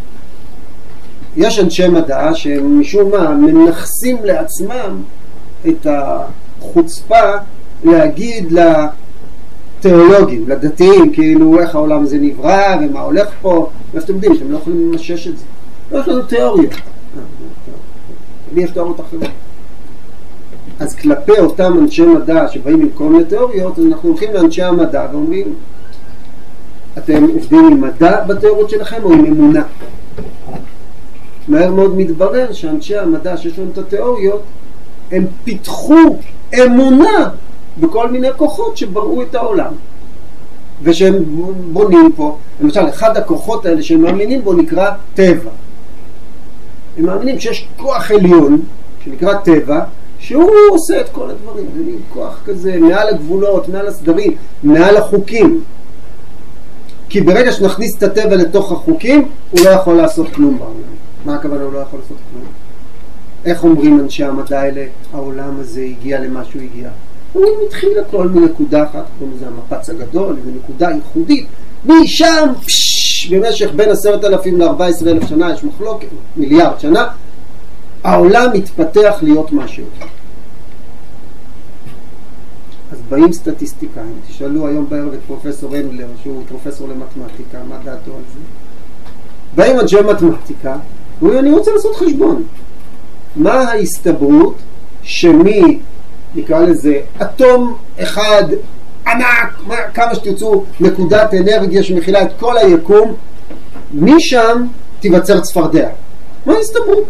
יש אנשי מדע שמשום מה מנחסים לעצמם את החוצפה להגיד לתיאולוגים, לדתיים, כאילו איך העולם הזה נברא ומה הולך פה, ואתם יודעים שאתם לא יכולים למשש את זה. לא יש לנו תיאוריות. לי יש תיאוריות אחרות. אז כלפי אותם אנשי מדע שבאים עם כל מיני תיאוריות, אז אנחנו הולכים לאנשי המדע ואומרים, אתם עובדים עם מדע בתיאוריות שלכם או עם אמונה? מהר מאוד מתברר שאנשי המדע שיש להם את התיאוריות, הם פיתחו אמונה בכל מיני כוחות שבראו את העולם. ושהם בונים פה, למשל אחד הכוחות האלה שהם מאמינים בו נקרא טבע. הם מאמינים שיש כוח עליון שנקרא טבע, שהוא עושה את כל הדברים, זה מין כוח כזה מעל הגבולות, מעל הסדרים, מעל החוקים. כי ברגע שנכניס את הטבע לתוך החוקים, הוא לא יכול לעשות כלום בעולם. מה הכוונה הוא לא יכול לעשות כלום? איך אומרים אנשי המדע האלה, העולם הזה הגיע למה שהוא הגיע? הוא מתחיל הכל מנקודה אחת, קוראים לזה המפץ הגדול, זו נקודה ייחודית, משם במשך בין 10,000 ל-14,000 שנה, יש מחלוקת, מיליארד שנה, העולם מתפתח להיות משהו. אז באים סטטיסטיקאים, תשאלו היום בערב את פרופסור הנדלר, שהוא פרופסור למתמטיקה, מה דעתו על זה? באים אנשי מתמטיקה, ואומרים, אני רוצה לעשות חשבון. מה ההסתברות שמי, נקרא לזה, אטום אחד ענק, כמה שתרצו, נקודת אנרגיה שמכילה את כל היקום, משם תיווצר צפרדע. מה ההסתברות?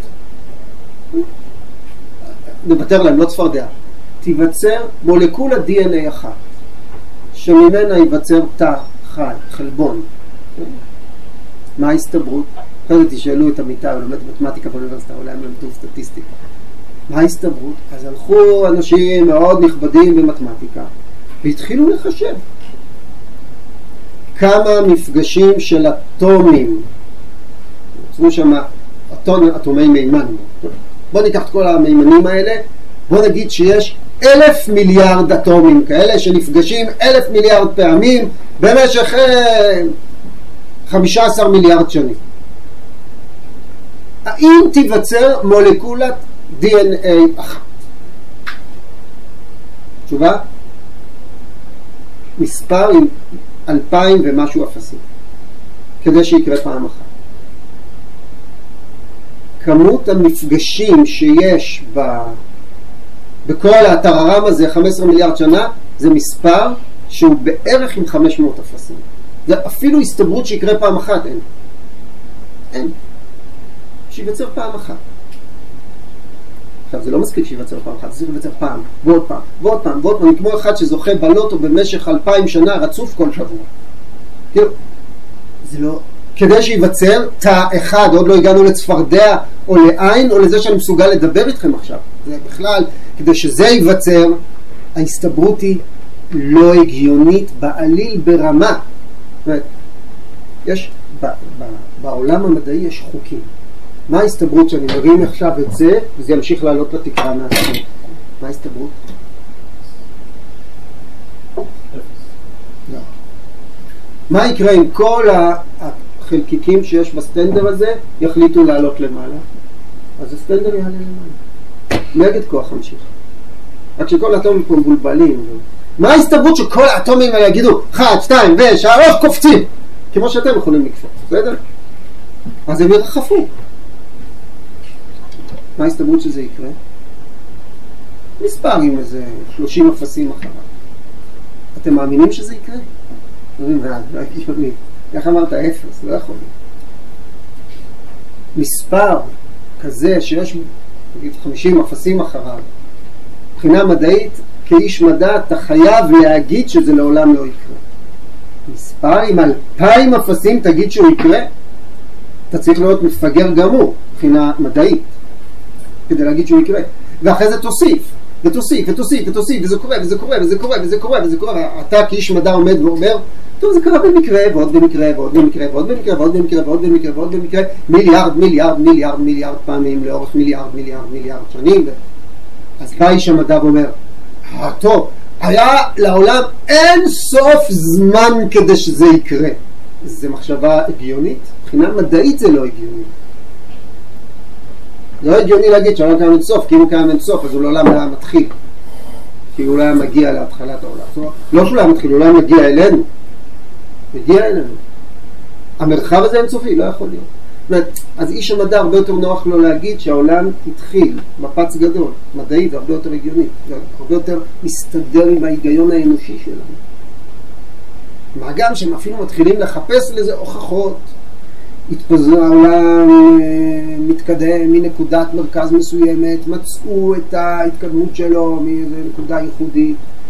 נוותר להם, לא צפרדע. תיווצר מולקולה DNA אחת, שממנה ייווצר תא חי, חלבון. מה ההסתברות? אחרי זה תשאלו את המיטה, הוא לומד מתמטיקה באוניברסיטה, אולי הם למדו סטטיסטיקה. מה ההסתברות? אז הלכו אנשים מאוד נכבדים במתמטיקה, והתחילו לחשב כמה מפגשים של אטומים, יוצרו שם אטומי מימן. בוא ניקח את כל המימנים האלה, בוא נגיד שיש 1,000 מיליארד אטומים כאלה שנפגשים 1,000 מיליארד פעמים במשך 15 מיליארד שנים. האם תיווצר מולקולת DNA אחת? תשובה? מספר עם 2,000 ומשהו אפסים, כדי שיקרה פעם אחת. כמות המפגשים שיש בכל הטררם הזה 15 מיליארד שנה, זה מספר שהוא בערך עם 500 אפסים. זה אפילו הסתברות שיקרה פעם אחת, אין. אין. שיווצר פעם אחת. עכשיו, זה לא מספיק שיווצר פעם אחת, זה צריך לווצר פעם, ועוד פעם, ועוד פעם, ועוד פעם, כמו אחד שזוכה בלוטו במשך 2,000 שנה רצוף כל שבוע. כאילו, זה לא... כדי שיווצר תא אחד, עוד לא הגענו לצפרדע או לעין, או לזה שאני מסוגל לדבר איתכם עכשיו. זה בכלל, כדי שזה ייווצר, ההסתברות היא לא הגיונית בעליל ברמה. זאת אומרת, יש, בעולם המדעי יש חוקים. מה ההסתברות שאני מרים עכשיו את זה, וזה ימשיך לעלות לתקרה מהסתברות? מה ההסתברות? לא. מה יקרה אם כל החלקיקים שיש בסטנדר הזה יחליטו לעלות למעלה? אז הסטנדר יעלה למעלה. נגד כוח המשיך. רק שכל האטומים פה מבולבלים. מה ההסתברות שכל האטומים האלה יגידו 1, 2 ו3 קופצים? כמו שאתם יכולים לקפוץ, בסדר? אז הם ירחפו. מה ההסתברות שזה יקרה? מספר עם איזה 30 אפסים אחריו. אתם מאמינים שזה יקרה? אומרים, לא הגיוני. איך אמרת? 0, לא יכול להיות. מספר כזה שיש 50 אפסים אחריו, מבחינה מדעית, כאיש מדע, אתה חייב להגיד שזה לעולם לא יקרה. מספר עם 2,000 אפסים תגיד שהוא יקרה? אתה צריך להיות מפגר גמור, מבחינה מדעית, כדי להגיד שהוא יקרה. ואחרי זה תוסיף, ותוסיף, ותוסיף, ותוסיף, וזה קורה, וזה קורה, וזה קורה, וזה קורה, וזה קורה. אתה כאיש מדע עומד ואומר, טוב, זה קרה במקרה, ועוד במקרה, ועוד במקרה, ועוד במקרה, ועוד במקרה, ועוד במקרה, ועוד במקרה, מיליארד, מיליארד, מיליארד, מיליארד פעמים, לאורך מיליארד, מיליארד, מיליארד שנים. אז בא איש המדע ואומר, טוב, היה לעולם אין סוף זמן כדי שזה יקרה. זה מחשבה הגיונית? מבחינה מדעית זה לא הגיוני. זה לא הגיוני להגיד שהעולם קיים אין סוף, כי אם הוא קיים אין סוף, אז הוא לעולם לא היה מתחיל. כי הוא לא היה מגיע להתחלת העולם. לא שהוא לא היה מתחיל, הוא לא היה מגיע אלינו. מגיע אלינו. המרחב הזה אינסופי, לא יכול להיות. זאת אומרת, אז איש המדע הרבה יותר נוח לו להגיד שהעולם התחיל מפץ גדול, מדעי והרבה יותר הגיוני, הרבה יותר מסתדר עם ההיגיון האנושי שלנו. מה גם שהם אפילו מתחילים לחפש לזה הוכחות. התפזר העולם, מתקדם מנקודת מרכז מסוימת, מצאו את ההתקדמות שלו מאיזו נקודה ייחודית,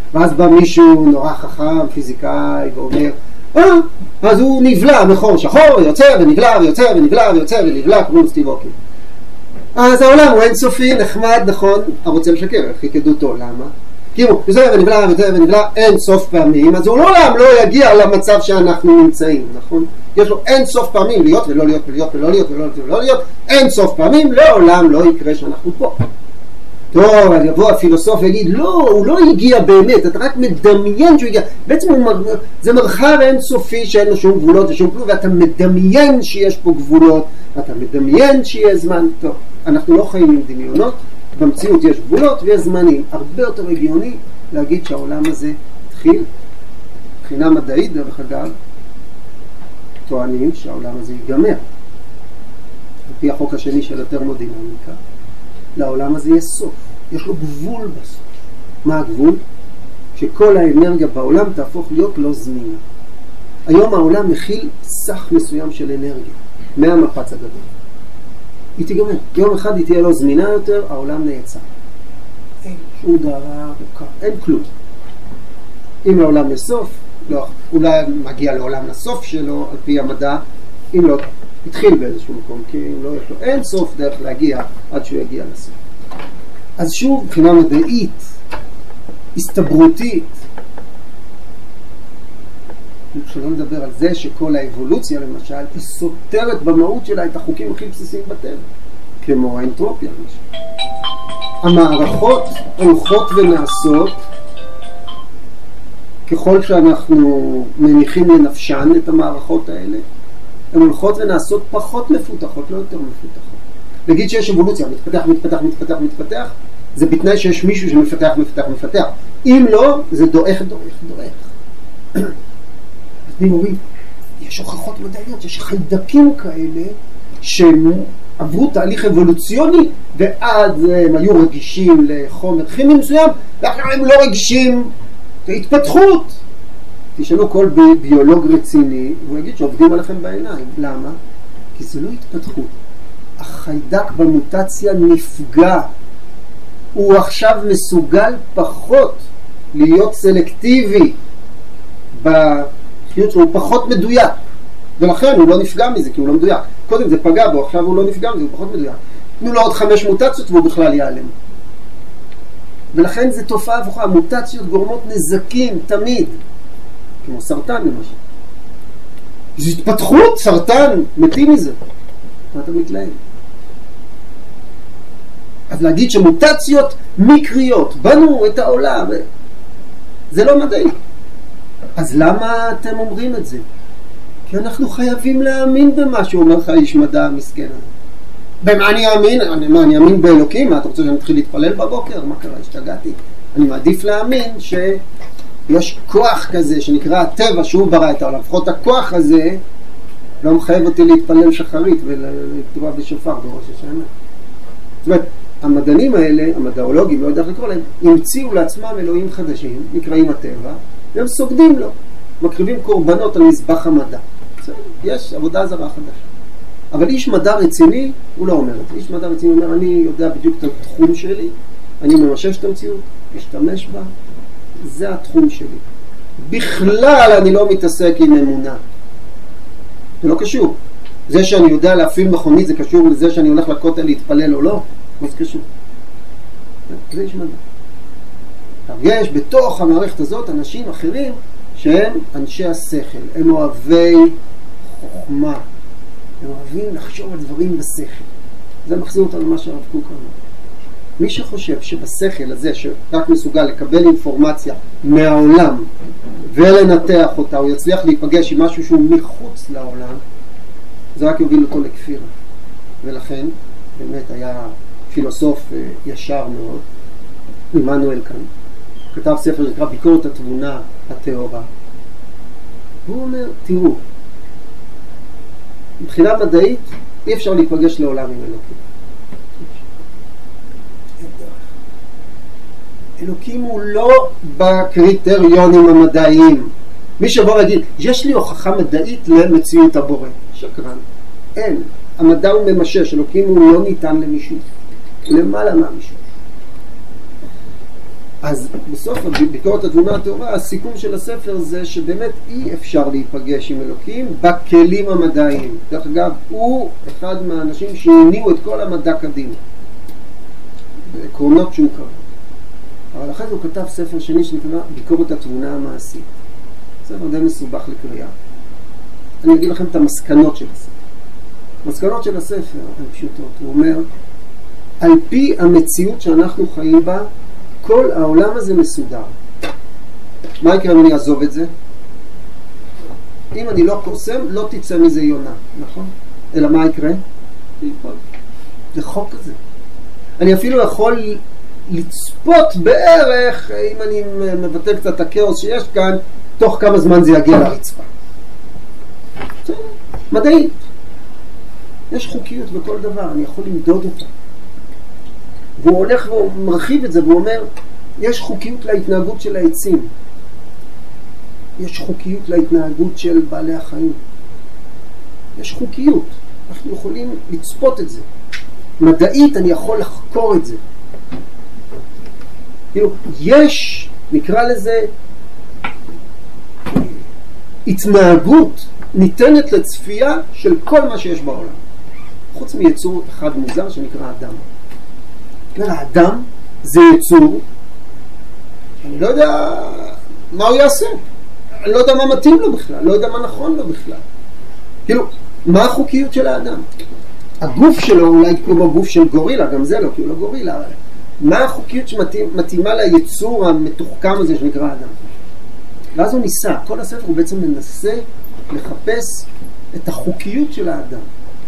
ואז בא מישהו נורא חכם, פיזיקאי, ואומר, אז הוא נבלע בחור שחור, יוצא ונבלע ויוצא ונבלע ויוצא ונבלע, כמו סטיב הוקינג. אז העולם הוא אינסופי, נחמד, נכון, הרוצה לשקר, איך יקדותו, למה? כי הוא יוצא ונבלע ויוצא ונבלע אין סוף פעמים, אז הוא לעולם לא יגיע למצב שאנחנו נמצאים, נכון? יש לו אין סוף פעמים להיות ולא להיות ולהיות ולא להיות ולא להיות ולא להיות, אין סוף פעמים, לעולם לא יקרה שאנחנו פה. טוב, אז יבוא הפילוסוף ויגיד, לא, הוא לא הגיע באמת, אתה רק מדמיין שהוא הגיע. בעצם זה מרחב אינסופי שאין לו שום גבולות ושום כלום, ואתה מדמיין שיש פה גבולות, ואתה מדמיין שיהיה זמן. טוב, אנחנו לא חיים עם דמיונות, במציאות יש גבולות ויש זמנים. הרבה יותר הגיוני להגיד שהעולם הזה התחיל, מבחינה מדעית דרך אגב, טוענים שהעולם הזה ייגמר. על פי החוק השני של התרמודינמיקה, לעולם הזה יש סוף, יש לו גבול בסוף. מה הגבול? שכל האנרגיה בעולם תהפוך להיות לא זמינה. היום העולם מכיל סך מסוים של אנרגיה, מהמפץ הגדול. היא תיגמר. יום אחד היא תהיה לא זמינה יותר, העולם נעצר. אין שום דבר, אין כלום. אם לעולם יש סוף, לא, אולי מגיע לעולם לסוף שלו, על פי המדע, אם לא, התחיל באיזשהו מקום, כי אם לא, יש לו אין סוף דרך להגיע עד שהוא יגיע לסוף. אז שוב, מבחינה מדעית, הסתברותית, שלא נדבר על זה שכל האבולוציה למשל, היא סותרת במהות שלה את החוקים הכי בסיסיים בטבע, כמו האנטרופיה למשל. המערכות הולכות ונעשות, ככל שאנחנו מניחים לנפשן את המערכות האלה, הן הולכות ונעשות פחות מפותחות, לא יותר מפותחות. נגיד שיש אבולוציה, מתפתח, זה בתנאי שיש מישהו שמפתח. אם לא, זה דועך. אז אומרים, יש הוכחות מדעיות, יש חיידקים כאלה שעברו תהליך אבולוציוני, ועד הם היו רגישים לחומר כימי מסוים, ואחר הם לא רגישים להתפתחות. תשאלו כל ביולוג רציני, והוא יגיד שעובדים עליכם בעיניים. למה? כי זה לא התפתחות. החיידק במוטציה נפגע. הוא עכשיו מסוגל פחות להיות סלקטיבי בחיות שלו, הוא פחות מדויק. ולכן הוא לא נפגע מזה, כי הוא לא מדויק. קודם זה פגע בו, עכשיו הוא לא נפגע מזה, הוא פחות מדויק. תנו לו עוד 5 מוטציות והוא בכלל ייעלם. ולכן זה תופעה הפוכה. המוטציות גורמות נזקים תמיד. כמו סרטן למשל. זה התפתחות, סרטן, מתים מזה. מה אתה מתלהם? אז להגיד שמוטציות מקריות, בנו את העולם, זה לא מדעי. אז למה אתם אומרים את זה? כי אנחנו חייבים להאמין במה שאומר לך איש מדע מסכן. במה אני אאמין? אני אאמין באלוקים? מה, אתה רוצה שאני אתחיל להתפלל בבוקר? מה קרה? השתגעתי. אני מעדיף להאמין שיש כוח כזה שנקרא הטבע שהוא ברא את העולם. לפחות הכוח הזה לא מחייב אותי להתפלל שחרית ולתרוע בשופר בראש השנה. זאת אומרת, המדענים האלה, המדעולוגים, לא יודע איך לקרוא להם, המציאו לעצמם אלוהים חדשים, נקראים הטבע, והם סוגדים לו, מקריבים קורבנות על מזבח המדע. יש עבודה זרה חדשה. אבל איש מדע רציני, הוא לא אומר את זה. איש מדע רציני אומר, אני יודע בדיוק את התחום שלי, אני ממשש את המציאות, משתמש בה, זה התחום שלי. בכלל אני לא מתעסק עם אמונה. זה לא קשור. זה שאני יודע להפעיל מכונית, זה קשור לזה שאני הולך לכותל להתפלל או לא? מה זה קשור? זה איש מדע. יש בתוך המערכת הזאת אנשים אחרים שהם אנשי השכל, הם אוהבי חוכמה, הם אוהבים לחשוב על דברים בשכל. זה מחזיר אותנו למה שהרב קוק אמר. מי שחושב שבשכל הזה שרק מסוגל לקבל אינפורמציה מהעולם ולנתח אותה, הוא יצליח להיפגש עם משהו שהוא מחוץ לעולם, זה רק יוביל אותו לכפירה. ולכן באמת היה פילוסוף ישר מאוד, עמנואל קאנט, כתב ספר שנקרא ביקורת התבונה הטהורה. הוא אומר, תראו, מבחינה מדעית אי אפשר להיפגש לעולם עם אלוקים. אלוקים הוא לא בקריטריונים המדעיים. מי שבוא להגיד, יש לי הוכחה מדעית למציאות הבורא. שקרן. אין. המדע הוא ממשש, אלוקים הוא לא ניתן למישהו. למעלה מהמישהו. אז בסוף ביקורת התבונה הטהורה, הסיכום של הספר זה שבאמת אי אפשר להיפגש עם אלוקים בכלים המדעיים. דרך אגב, הוא אחד מהאנשים שהניעו את כל המדע קדימה, בעקרונות שהוא קרא. אבל אחרי הוא כתב ספר שני שנקרא ביקורת התבונה המעשית. ספר די מסובך לקריאה. אני אגיד לכם את המסקנות של הספר. המסקנות של הספר הן פשוטות. הוא אומר, על פי המציאות שאנחנו חיים בה, כל העולם הזה מסודר. מה יקרה אם אני אעזוב את זה? אם אני לא קוסם, לא תצא מזה יונה, נכון? אלא מה יקרה? זה חוק כזה. אני אפילו יכול לצפות בערך, אם אני מבטא קצת את הכאוס שיש כאן, תוך כמה זמן זה יגיע לרצפה. מדעית. יש חוקיות בכל דבר, אני יכול למדוד אותה. והוא הולך ומרחיב את זה, והוא אומר, יש חוקיות להתנהגות של העצים. יש חוקיות להתנהגות של בעלי החיים. יש חוקיות. אנחנו יכולים לצפות את זה. מדעית אני יכול לחקור את זה. יש, נקרא לזה, התנהגות ניתנת לצפייה של כל מה שיש בעולם. חוץ מיצור אחד מוזר שנקרא אדם. האדם זה יצור, אני לא יודע מה הוא יעשה. אני לא יודע מה מתאים לו בכלל, לא יודע מה נכון לו בכלל. כאילו, מה החוקיות של האדם? הגוף שלו אולי כמו גוף של גורילה, גם זה לא, כי הוא לא גורילה. מה החוקיות שמתאימה ליצור המתוחכם הזה שנקרא אדם? ואז הוא ניסה, כל הספר הוא בעצם מנסה לחפש את החוקיות של האדם.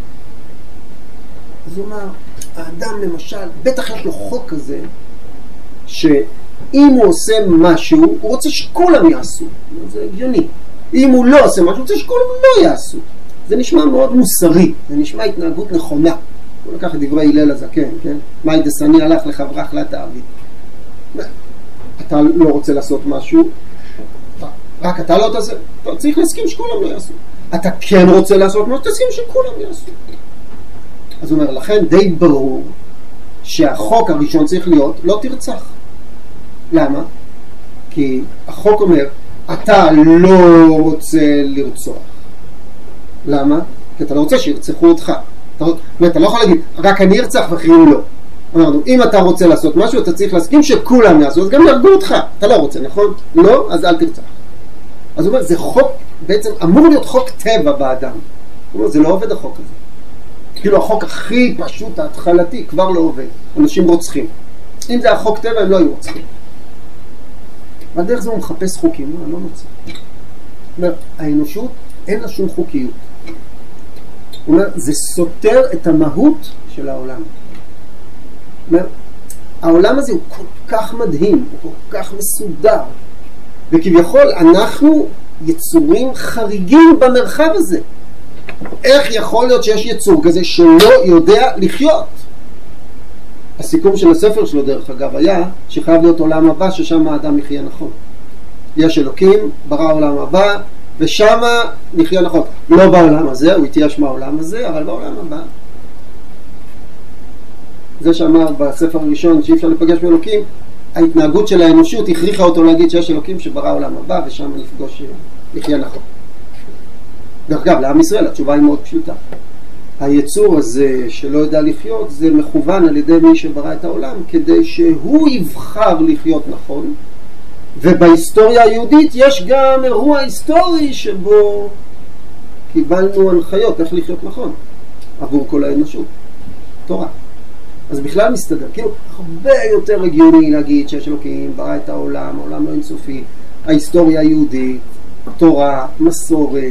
אז הוא אומר, האדם למשל, בטח יש לו חוק כזה, שאם הוא עושה משהו, הוא רוצה שכולם יעשו. זה הגיוני. אם הוא לא עושה משהו, הוא רוצה שכולם לא יעשו. זה נשמע מאוד מוסרי, זה נשמע התנהגות נכונה. הוא לקח את דברי הלל הזקן, כן? מאי דסני הלך לחברך לה תעביד. אתה לא רוצה לעשות משהו, רק אתה לא תעשה. אתה צריך להסכים שכולם לא יעשו. אתה כן רוצה לעשות משהו, תסכים שכולם יעשו. אז הוא אומר, לכן די ברור שהחוק הראשון צריך להיות לא תרצח. למה? כי החוק אומר, אתה לא רוצה לרצוח. למה? כי אתה לא רוצה שירצחו אותך. אתה לא יכול להגיד, רק אני ארצח ואחרים לא. אמרנו, אם אתה רוצה לעשות משהו, אתה צריך להסכים שכולם יעשו, אז גם ירגו אותך. אתה לא רוצה, נכון? לא, אז אל תרצח. אז הוא אומר, זה חוק, בעצם אמור להיות חוק טבע באדם. הוא אומר, זה לא עובד החוק הזה. כאילו החוק הכי פשוט, ההתחלתי, כבר לא עובד. אנשים רוצחים. אם זה החוק טבע, הם לא היו רוצחים. אבל דרך זה הוא מחפש חוקים, אני לא מוצא. הוא אומר, האנושות אין לה שום חוקיות. הוא אומר, זה סותר את המהות של העולם. הוא אומר, העולם הזה הוא כל כך מדהים, הוא כל כך מסודר, וכביכול אנחנו יצורים חריגים במרחב הזה. איך יכול להיות שיש יצור כזה שלא יודע לחיות? הסיכום של הספר שלו דרך אגב היה שחייב להיות עולם הבא ששם האדם יחיה נכון. יש אלוקים, ברא עולם הבא, ושם נחיה נכון. לא בעולם הזה, הוא התייאש מהעולם הזה, אבל בעולם הבא. זה שאמר בספר הראשון שאי אפשר לפגש באלוקים, ההתנהגות של האנושות הכריחה אותו להגיד שיש אלוקים שברא עולם הבא, ושם נפגוש נחיה נכון. דרך אגב, לעם ישראל התשובה היא מאוד פשוטה. היצור הזה שלא יודע לחיות, זה מכוון על ידי מי שברא את העולם, כדי שהוא יבחר לחיות נכון, ובהיסטוריה היהודית יש גם אירוע היסטורי שבו קיבלנו הנחיות איך לחיות נכון עבור כל האנושות, תורה. אז בכלל מסתדר, כאילו הרבה יותר הגיוני להגיד שיש אלוקים, ברא את העולם, העולם לא אינסופי, ההיסטוריה היהודית, תורה, מסורת.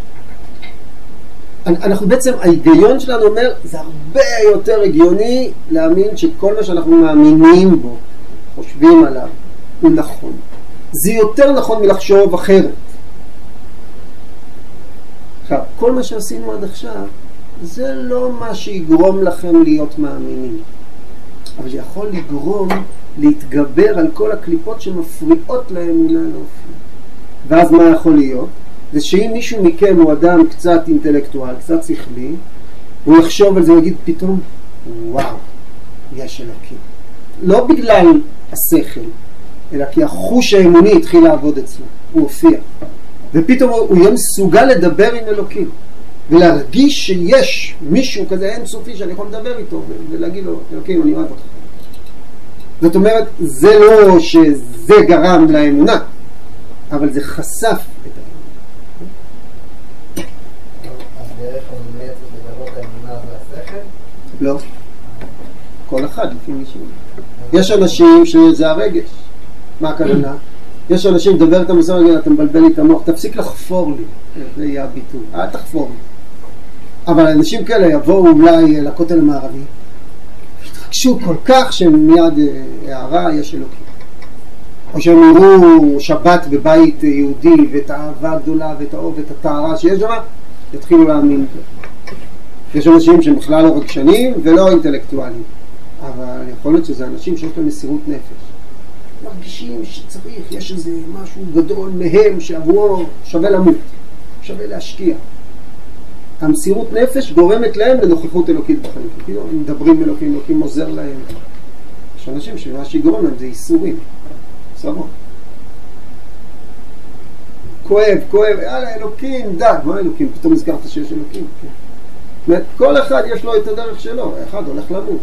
אנחנו בעצם, ההיגיון שלנו אומר, זה הרבה יותר הגיוני להאמין שכל מה שאנחנו מאמינים בו, חושבים עליו, הוא נכון. זה יותר נכון מלחשוב אחרת. עכשיו, כל מה שעשינו עד עכשיו, זה לא מה שיגרום לכם להיות מאמינים. אבל זה יכול לגרום להתגבר על כל הקליפות שמפריעות לאמונה להופיע. ואז מה יכול להיות? זה שאם מישהו מכם הוא אדם קצת אינטלקטואל, קצת שכלי, הוא יחשוב על זה ויגיד פתאום, וואו, יש אלוקים. לא בגלל השכל, אלא כי החוש האמוני התחיל לעבוד אצלו, הוא הופיע. ופתאום הוא יהיה מסוגל לדבר עם אלוקים, ולהרגיש שיש מישהו כזה אינסופי שאני יכול לדבר איתו, ולהגיד לו, אלוקים, אני אוהב אותך. זאת אומרת, זה לא שזה גרם לאמונה, אבל זה חשף את האמונה. אז דרך המומלצת לגלות האמונה זה השכל? לא. כל אחד לפי מישהו. יש אנשים שזה הרגש. מה הכוונה? יש אנשים, דבר את המסורת, אתה מבלבל לי את המוח, תפסיק לחפור לי. זה יהיה הביטוי. אל תחפור לי. אבל אנשים כאלה יבואו אולי לכותל המערבי, יתרגשו כל כך שמיד הערה יש אלוקים. או שהם יראו שבת בבית יהודי ואת האהבה הגדולה ואת האור ואת הטהרה שיש שם, יתחילו להאמין. יש אנשים שהם בכלל לא רגשנים ולא אינטלקטואלים, אבל יכול להיות שזה אנשים שיש להם מסירות נפש. מרגישים שצריך, יש איזה משהו גדול מהם שעבורו שווה למות, שווה להשקיע. המסירות נפש גורמת להם לנוכחות אלוקית בחיים. כאילו, הם מדברים אלוקים, אלוקים עוזר להם. יש אנשים שמה שיגרום להם זה איסורים. סבון. כואב, יאללה, אלוקים, די. מה אלוקים? פתאום הזכרת שיש אלוקים. זאת אומרת, כל אחד יש לו את הדרך שלו. אחד הולך למות.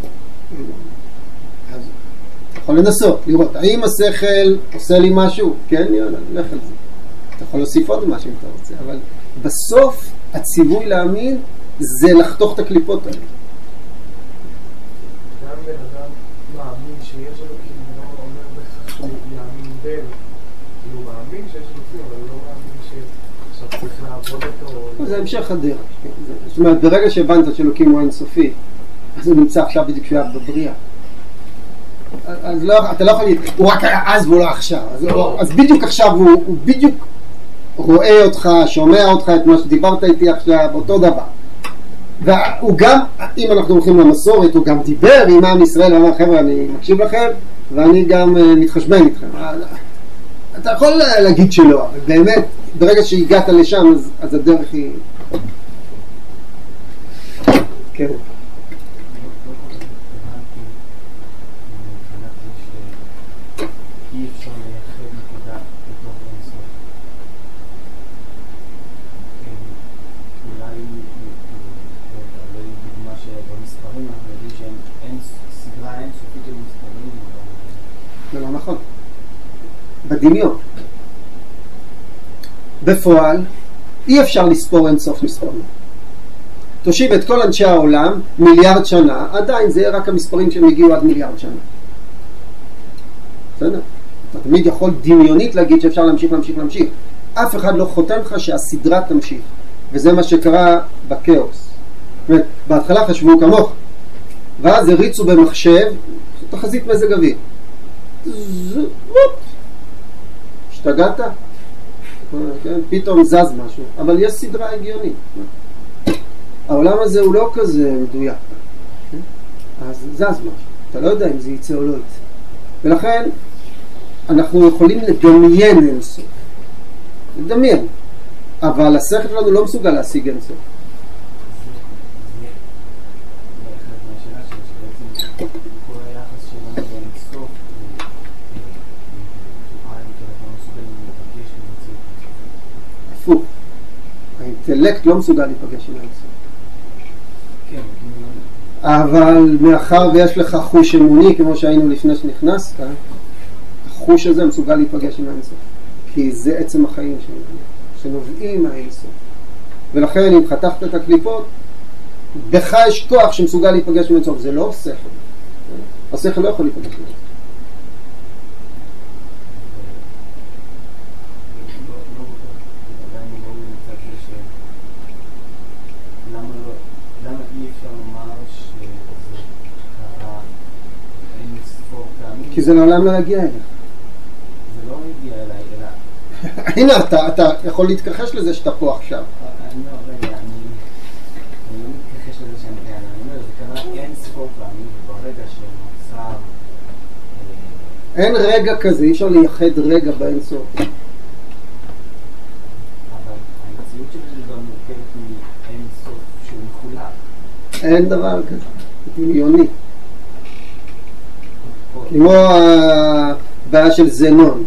אז יכול לנסות, לראות, האם השכל עושה לי משהו? כן, יאללה, לך על זה. אתה יכול להוסיף עוד משהו אם אתה רוצה, אבל בסוף הציווי להאמין זה לחתוך את הקליפות האלה. גם בן אדם מאמין שיש אלוקים, לא אומר בכך שהוא יאמין בין, הוא מאמין שיש אלוקים, אבל הוא לא מאמין שעכשיו צריך לעבוד אותו. זה המשך הדרך. זאת אומרת, ברגע שהבנת שאלוקים הוא אינסופי, אז הוא נמצא עכשיו בדיוק שהוא היה בבריאה. אז לא, אתה לא יכול להגיד, הוא רק היה אז והוא לא עכשיו. אז בדיוק עכשיו הוא בדיוק רואה אותך, שומע אותך את מה שדיברת איתי עכשיו, אותו דבר. והוא גם, אם אנחנו הולכים למסורת, הוא גם דיבר עם עם ישראל ואמר, חבר'ה, אני מקשיב לכם ואני גם מתחשבן איתכם. אתה יכול להגיד שלא, אבל באמת, ברגע שהגעת לשם, אז הדרך היא... כן. אי אפשר לייחד נקודה בתוך אינסוף. אולי דוגמה שבמספרים אנחנו יודעים שאין סדרה אינסופית של מספרים. זה לא נכון. בדמיון. בפועל אי אפשר לספור אינסוף מספרים. תושיב את כל אנשי העולם מיליארד שנה, עדיין זה יהיה רק המספרים שהם הגיעו עד מיליארד שנה. בסדר? אתה תמיד יכול דמיונית להגיד שאפשר להמשיך. אף אחד לא חותם לך שהסדרה תמשיך. וזה מה שקרה בקאוס. זאת אומרת, בהתחלה חשבו כמוך, ואז הריצו במחשב תחזית מזג אוויר. השתגעת? כן? פתאום זז משהו. אבל יש סדרה הגיונית. העולם הזה הוא לא כזה מדויק. אז זז משהו. אתה לא יודע אם זה יצא או לא יצא. ולכן אנחנו יכולים לדמיין אינסוף. לדמיין. אבל השכל שלנו לא מסוגל להשיג אינסוף. זה אחד מהשאלה שלי, שבעצם כל היחס שלנו באינסוף הוא לא מסוגל להיפגש עם אינסוף. הפוך. האינטלקט לא מסוגל להיפגש עם אינסוף. כן, אבל מאחר ויש לך חוש אמוני, כמו שהיינו לפני שנכנסת, החוש הזה מסוגל להיפגש עם האינסוף. כי זה עצם החיים שלנו, שנובעים מהאינסוף. ולכן אם חתכת את הקליפות, בך יש כוח שמסוגל להיפגש עם האינסוף. זה לא שכל. השכל לא יכול להיפגש עם האינסוף. למה אי אפשר לומר שזה קרה אין ספור פעמים? כי זה לעולם לא יגיע אליך. זה לא הגיע אליי, אלא... הנה, אתה יכול להתכחש לזה שאתה פה עכשיו. אני לא מתכחש לזה שאני כאן, אני אומר, זה קרה אין ספור פעמים, וברגע שנוצר... אין רגע כזה, אי אפשר לייחד רגע באינסוף. אבל המציאות שלי גם מורכבת מאין סוף שהוא מחולק. אין דבר כזה, דמיוני. כמו בעיה של זנון,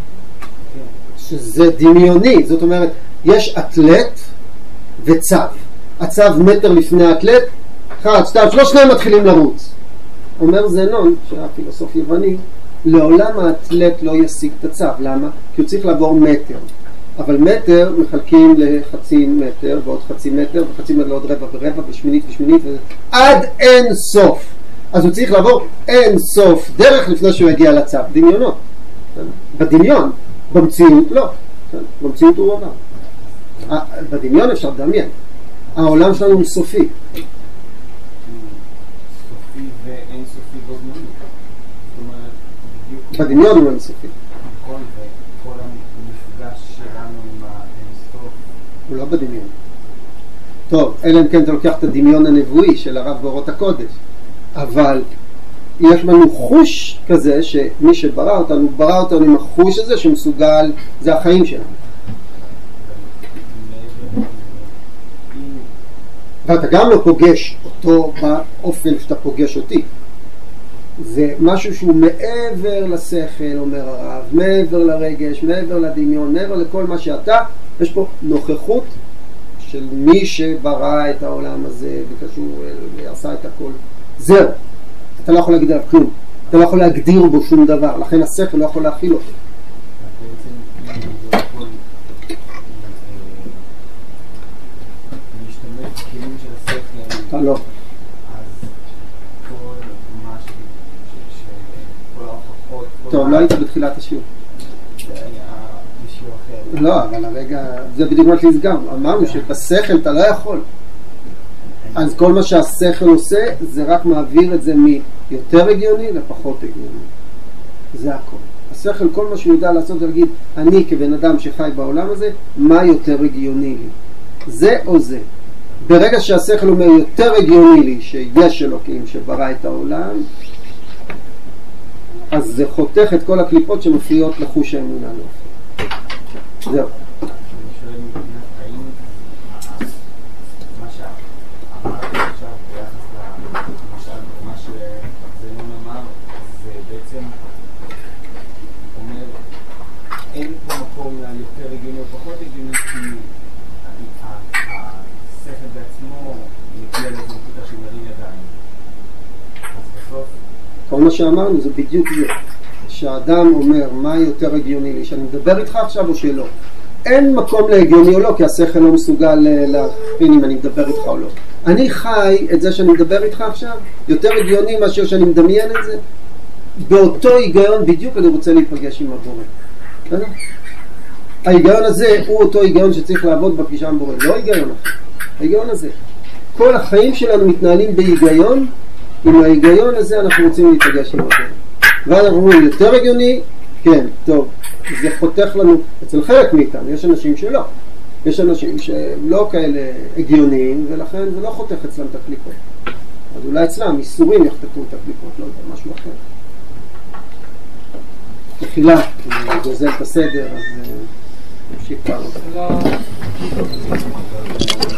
שזה דמיוני. זאת אומרת, יש אתלט וצב. הצב מטר לפני האתלט, 1, 2, 3, שניהם מתחילים לרוץ. אומר זנון, שהיה פילוסוף יווני, לעולם האתלט לא ישיג את הצב. למה? כי הוא צריך לעבור מטר. אבל מטר מחלקים לחצי מטר ועוד חצי מטר וחצי מטר לעוד רבע ורבע ושמינית ושמינית עד אין סוף. אז הוא צריך לעבור אין סוף דרך לפני שהוא יגיע לצב. דמיונות. בדמיון. במציאות לא. במציאות הוא עבר. בדמיון אפשר לדמיין. העולם שלנו הוא סופי. סופי ואין סופי בו זמנית. זאת אומרת, בדמיון הוא אין סופי. כל המפגש שלנו עם האינסטוף הוא לא בדמיון. טוב, אלא אם כן אתה לוקח את הדמיון הנבואי של הרב באורות הקודש. אבל יש לנו חוש כזה שמי שברא אותנו, ברא אותנו עם החוש הזה שמסוגל, זה החיים שלנו. ואתה גם לא פוגש אותו באופן שאתה פוגש אותי. זה משהו שהוא מעבר לשכל, אומר הרב, מעבר לרגש, מעבר לדמיון, מעבר לכל מה שאתה. יש פה נוכחות של מי שברא את העולם הזה וקשור ועשה את הכל. זהו. אתה לא יכול להגיד עליו כלום. אתה לא יכול להגדיר בו שום דבר. לכן השכל לא יכול להכיל אותו. בעצם זה יכול להשתמש בכלים של השכל. אתה לא. אז כל מה כל ההוכחות... טוב, לא היית בתחילת השיעור. זה היה בשיעור אחר. לא, אבל הרגע, זה בדיוק מה שהסגר. אמרנו שבשכל אתה לא יכול. אז כל מה שהשכל עושה, זה רק מעביר את זה מיותר הגיוני לפחות הגיוני. זה הכל. השכל, כל מה שהוא יודע לעשות זה להגיד, אני כבן אדם שחי בעולם הזה, מה יותר הגיוני לי? זה או זה. ברגע שהשכל אומר יותר הגיוני לי שיש אלוקים שברא את העולם, אז זה חותך את כל הקליפות שמופיעות לחוש האמונה לא. זהו. אין פה מקום ליותר הגיוני או פחות הגיוני, כי השכל בעצמו נקלה לזנקותה של מרים ידיים. אז בסוף... כל מה שאמרנו זה בדיוק זה. שהאדם אומר מה יותר הגיוני לי, שאני מדבר איתך עכשיו או שלא. אין מקום להגיוני או לא, כי השכל לא מסוגל להכין אם אני מדבר איתך או לא. אני חי את זה שאני מדבר איתך עכשיו, יותר הגיוני מאשר שאני מדמיין את זה. באותו היגיון בדיוק אני רוצה להיפגש עם הבורא. ההיגיון הזה הוא אותו היגיון שצריך לעבוד בפגישה עם בורא, לא היגיון אחר, ההיגיון הזה. כל החיים שלנו מתנהלים בהיגיון, עם ההיגיון הזה אנחנו רוצים להתפגש עם הבורא. ואנחנו אומרים יותר הגיוני, כן, טוב, זה חותך לנו, אצל חלק מאיתנו, יש אנשים שלא. יש אנשים שלא כאלה הגיוניים, ולכן זה לא חותך אצלם את הקליפות. אז אולי אצלם איסורים יחתכו את הקליפות, לא יודע, משהו אחר. תחילה, אני גוזל את הסדר, אז נמשיך פעם.